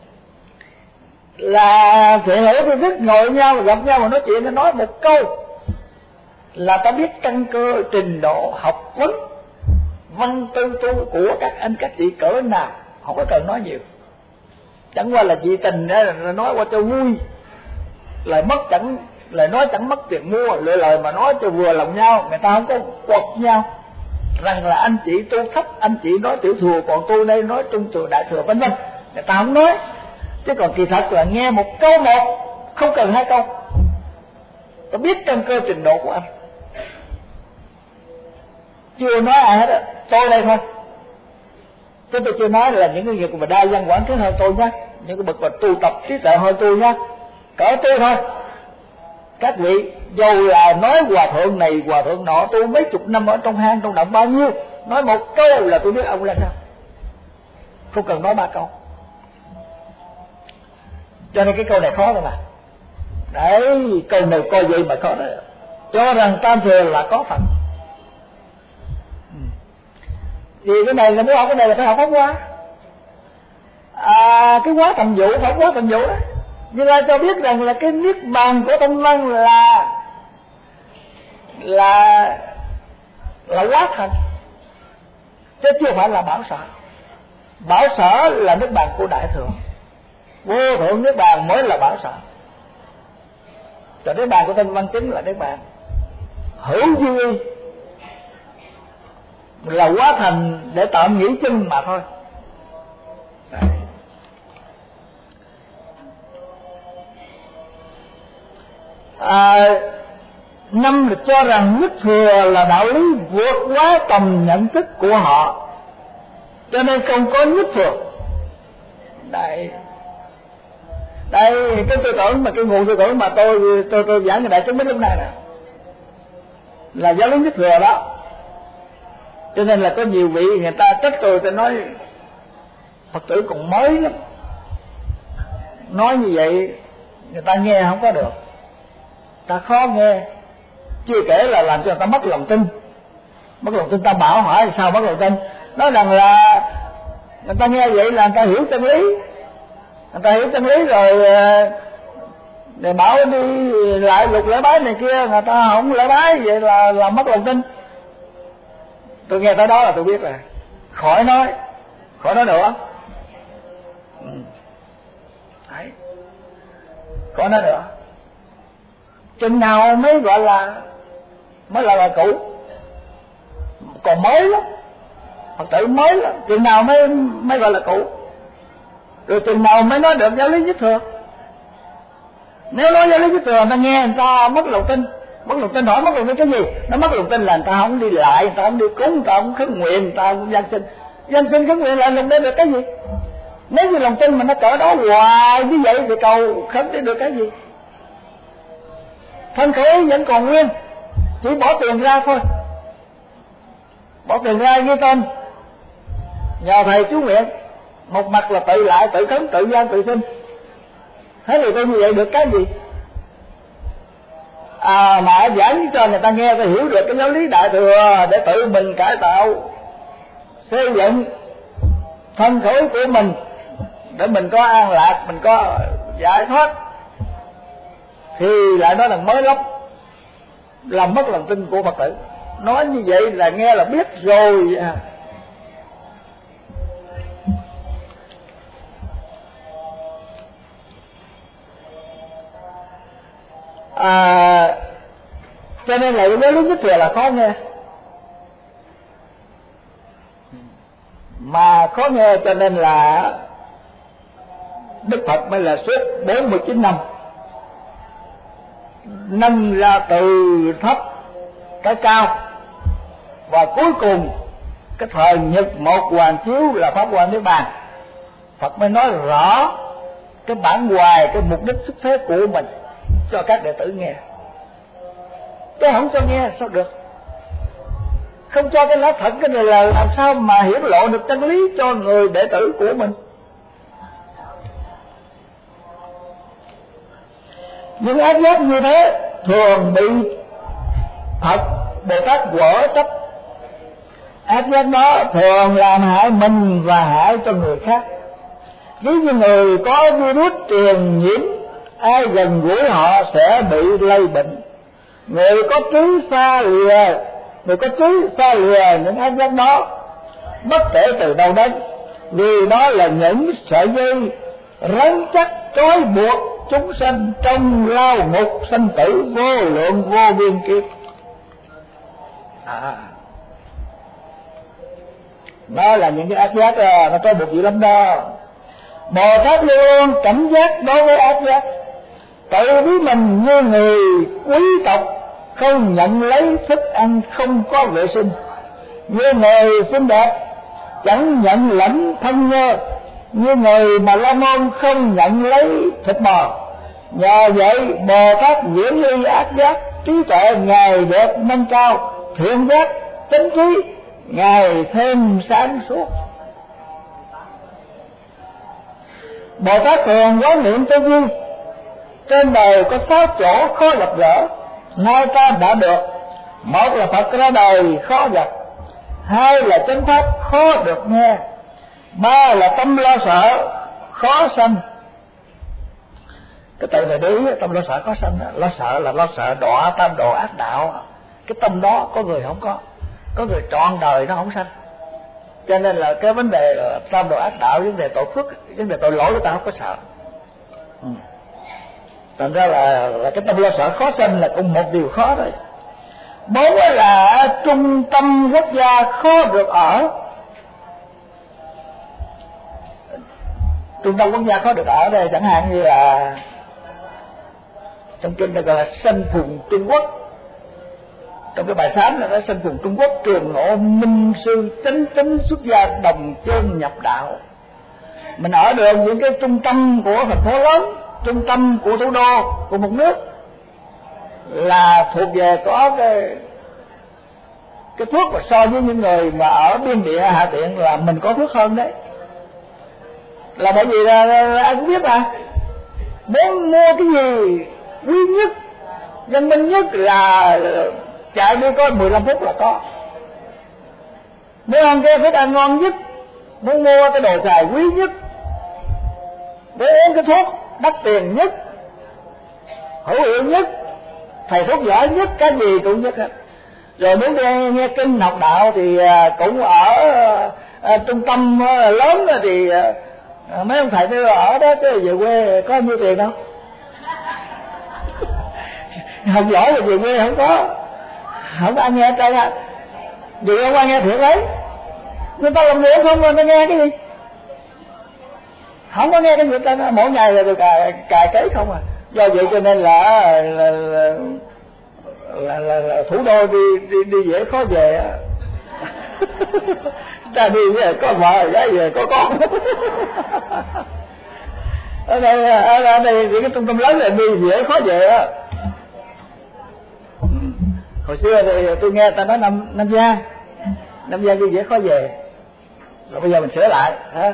là thể hiểu tôi thích ngồi nhau gặp nhau mà nói chuyện, nó nói một câu là ta biết căn cơ trình độ học vấn văn tư tu của các anh các chị cỡ nào, không có cần nói nhiều. Chẳng qua là chị tình đó là nói qua cho vui, lời mất chẳng lời nói chẳng mất tiền mua, lời lời mà nói cho vừa lòng nhau, người ta không có quật nhau rằng là anh chị tu thấp, anh chị nói tiểu thừa, còn tôi đây nói trung thừa đại thừa vân vân, người ta không nói. Chứ còn kỳ thật là nghe một câu một, không cần hai câu, tôi biết căn cơ trình độ của anh. Chưa nói ai hết á, tôi đây thôi. Chứ tôi chưa nói là những người mà đa văn quán thế hơn tôi nhé. những cái bậc mà tu tập trí tuệ hơn tu nhá, cỡ tôi thôi. Các vị dầu là nói hòa thượng này hòa thượng nọ, tu mấy chục năm ở trong hang trong động bao nhiêu, nói một câu là tôi biết ông là sao, không cần nói ba câu. Cho nên cái câu này khó rồi mà. Đấy, câu này coi vậy mà khó đấy. Cho rằng tam thừa là có Phật. Vì cái này là muốn học cái này là phải học pháp hóa. À, cái hóa thành vụ, pháp hóa thành vụ đó. Như là cho biết rằng là cái niết bàn của Thanh Văn là là là hóa thành, chứ chưa phải là bảo sở. Bảo sở là niết bàn của Đại Thừa, vô thượng niết bàn mới là bảo sở. Rồi niết bàn của Thanh Văn chính là niết bàn hữu duy, là hóa thành để tạm nghỉ chân mà thôi. Đấy. À, năm được cho rằng nhất thừa là đạo lý vượt quá tầm nhận thức của họ, cho nên không có nhất thừa. Đây, đây cái tư tưởng mà cái nguồn tư tưởng mà tôi tôi tôi giảng cho đại chúng biết lúc này nè, là giáo lý nhất thừa đó. Cho nên là có nhiều vị người ta trách tôi, tôi nói Phật tử còn mới lắm, nói như vậy người ta nghe không có được, ta khó nghe, chưa kể là làm cho người ta mất lòng tin. Mất lòng tin, ta bảo hỏi sao mất lòng tin, nói rằng là người ta nghe vậy là người ta hiểu chân lý, người ta hiểu chân lý rồi để bảo đi lại lục lễ bái này kia, người ta không lễ bái, vậy là là mất lòng tin. Tôi nghe tới đó là tôi biết rồi, khỏi nói, khỏi nói nữa. Ừ. Đấy, khỏi nói nữa. Chừng nào mới gọi là mới là là cũ, còn mới lắm, Phật tử mới lắm, chừng nào mới mới gọi là cũ, rồi chừng nào mới nói được giáo lý nhất thừa. Nếu nói giáo lý nhất thừa người ta nghe người ta mất lòng tin. Mất lòng tin, hỏi mất lòng tin cái gì? Nó mất lòng tin là người ta không đi lại, người ta không đi cúng, người ta không khấn nguyện, người ta không gian sinh. Gian sinh khấn nguyện lại lòng tin được cái gì? Nếu như lòng tin mà nó cỡ đó hoài như vậy thì cầu khấn để được cái gì? Thân khởi vẫn còn nguyên, chỉ bỏ tiền ra thôi. Bỏ tiền ra ghi tên nhờ thầy chú nguyện, một mặt là tự lại, tự khấn, tự gian, tự sinh. Thế thì tôi như vậy được cái gì? À mà giảng cho người ta nghe, ta hiểu được cái giáo lý Đại Thừa để tự mình cải tạo, xây dựng thân khối của mình để mình có an lạc, mình có giải thoát, thì lại nói là mới lắm, làm mất lòng tin của Phật tử. Nói như vậy là nghe là biết rồi. À, cho nên là giáo lý nhất thừa là khó nghe, mà khó nghe cho nên là Đức Phật mới là suốt bốn mươi chín năm nâng ra từ thấp cái cao, và cuối cùng cái thời nhật một hoàn chiếu là pháp hoa niết bàn. Phật mới nói rõ cái bản hoài, cái mục đích xuất thế của mình cho các đệ tử nghe. Chứ không cho nghe sao được? Không cho cái lá thật, cái này là làm sao mà hiển lộ được chân lý cho người đệ tử của mình? Những ác giác như thế thường bị Phật Bồ Tát quở trách. Ác giác đó thường làm hại mình và hại cho người khác. Ví như người có virus truyền nhiễm, ai gần gũi họ sẽ bị lây bệnh. Người có trí xa lìa, người có trí xa lìa những ác giác đó, bất kể từ đâu đến, vì đó là những sợi dây rắn chắc trói buộc chúng sanh trong lao ngục sanh tử vô lượng vô biên kiếp. À, đó là những cái ác giác đó, nó có một gì lắm đó. Bồ Tát luôn cảnh giác đối với ác giác, tự biết mình như người quý tộc không nhận lấy thức ăn không có vệ sinh, như người xinh đẹp chẳng nhận lãnh thân nhơ, như người mà La Môn không nhận lấy thịt bò. Nhờ vậy Bồ Tát diễn ly ác giác, trí tuệ Ngài được nâng cao, thiện giác, chánh trí Ngài thêm sáng suốt. Bồ Tát thường quán niệm tư duy, trên đời có sáu chỗ khó gặp gỡ, nay ta đã được. Một là Phật ra đời khó gặp, hai là chánh pháp khó được nghe, ba là tâm lo sợ khó sanh. Cái từ này đấy, tâm lo sợ khó sanh, lo sợ là lo sợ đọa tam độ ác đạo. Cái tâm đó có người không có, có người trọn đời nó không sanh. Cho nên là cái vấn đề là tam độ ác đạo, vấn đề tội phước, vấn đề tội lỗi người ta không có sợ. Ừ. Thành ra là, là cái tâm lo sợ khó sanh là cũng một điều khó đấy. Bốn là trung tâm quốc gia khó được ở. Trung tâm quốc gia khó được ở đây chẳng hạn như là trong kinh này gọi là sanh phùng Trung Quốc. Trong cái bài sám là nó sanh phùng Trung Quốc, trường ngộ minh sư chánh tính xuất gia đồng chân nhập đạo. Mình ở được những cái trung tâm của thành phố lớn, trung tâm của thủ đô của một nước là thuộc về có cái cái thuốc, mà so với những người mà ở biên địa hạ tiện là mình có thuốc hơn đấy. Là bởi vì là, là, là ai cũng biết mà, muốn mua cái gì quý nhất, văn minh nhất là chạy đi có mười lăm phút là có. Muốn ăn cái thức ăn ngon nhất, muốn mua cái đồ xài quý nhất, muốn uống cái thuốc đắt tiền nhất, hữu hiệu nhất, thầy thuốc giỏi nhất, cái gì cũng nhất hết. Rồi muốn nghe, nghe kinh học đạo thì cũng ở à, trung tâm lớn thì à, mấy ông thầy tôi ở đó, chứ về quê có nhiêu tiền đâu. Học giỏi thì về quê không có, không có ai nghe đây á, vì không ai nghe thiệt đấy. Người ta làm việc không, người ta nghe cái gì, không có nghe cái gì ta, mỗi ngày là được cài, cài cấy không à. Do vậy cho nên là là, là, là, là, là thủ đô đi đi đi dễ khó về á. Ta đi với có vợ gái về có con. Ở đây ở đây thì cái trung tâm lớn này đi dễ khó về á. Hồi xưa thì tôi nghe ta nói năm năm gia năm gia đi dễ khó về, rồi bây giờ mình sửa lại hả?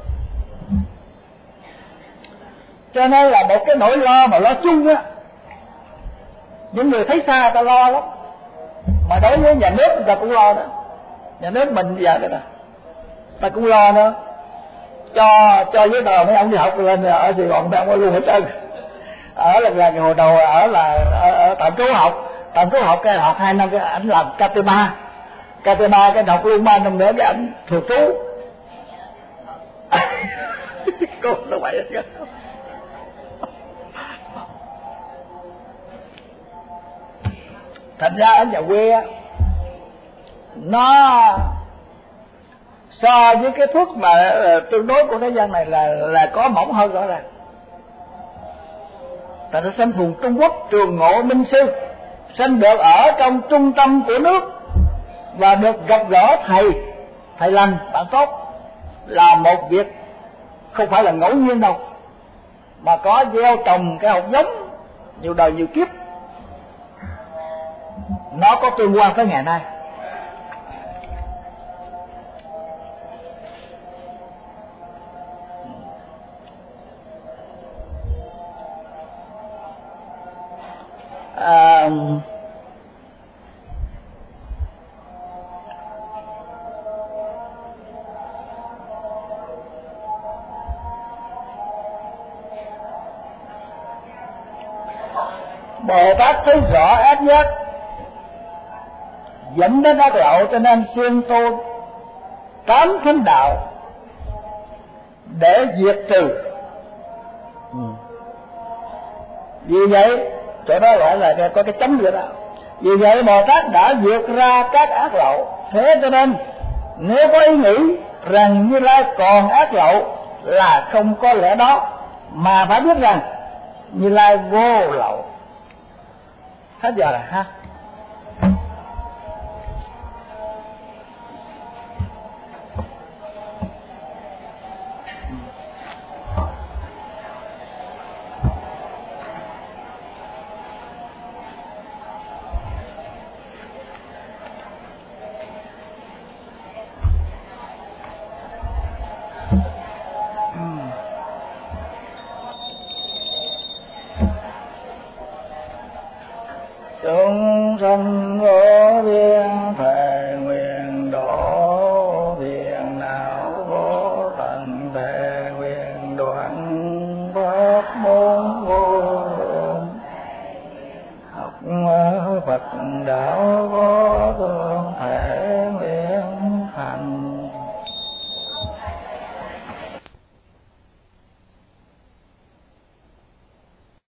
Cho nên là một cái nỗi lo mà lo chung á, những người thấy xa ta lo lắm, mà đối với nhà nước người ta cũng lo đó. Nhà nước mình giờ đó nè, ta cũng lo nữa, cho cho giấy tờ mấy ông đi học lên ở Sài Gòn mấy ông có luôn hết trơn. Ở là là hồi đầu ở là ở, ở tạm trú học, tạm trú học cái học hai năm cái ảnh làm K T ba, K T ba cái học luôn ba năm nữa cái ảnh thường trú. Cô nó vậy đó. Thành ra ở nhà quê á, nó so với cái thuốc mà uh, tương đối của thế gian này là là có mỏng hơn rõ ràng. Tại nó sanh phùng Trung Quốc, trường ngộ minh sư, sanh được ở trong trung tâm của nước và được gặp gỡ thầy, thầy lành, bạn tốt là một việc không phải là ngẫu nhiên đâu, mà có gieo trồng cái hạt giống nhiều đời nhiều kiếp, nó có tương quan tới ngày nay. À, Bồ Tát thấy rõ ác giác dẫn đến ác lậu, cho nên xuyên tu tám thánh đạo để diệt trừ. Ừ. Vì vậy chỗ đó gọi là có cái chấm giữa đó. Vì vậy Bồ Tát đã diệt ra các ác lậu. Thế cho nên nếu có ý nghĩ rằng Như Lai còn ác lậu là không có lẽ đó, mà phải biết rằng Như Lai vô lậu. Hết giờ rồi ha. Phật đạo vô thượng thể nguyện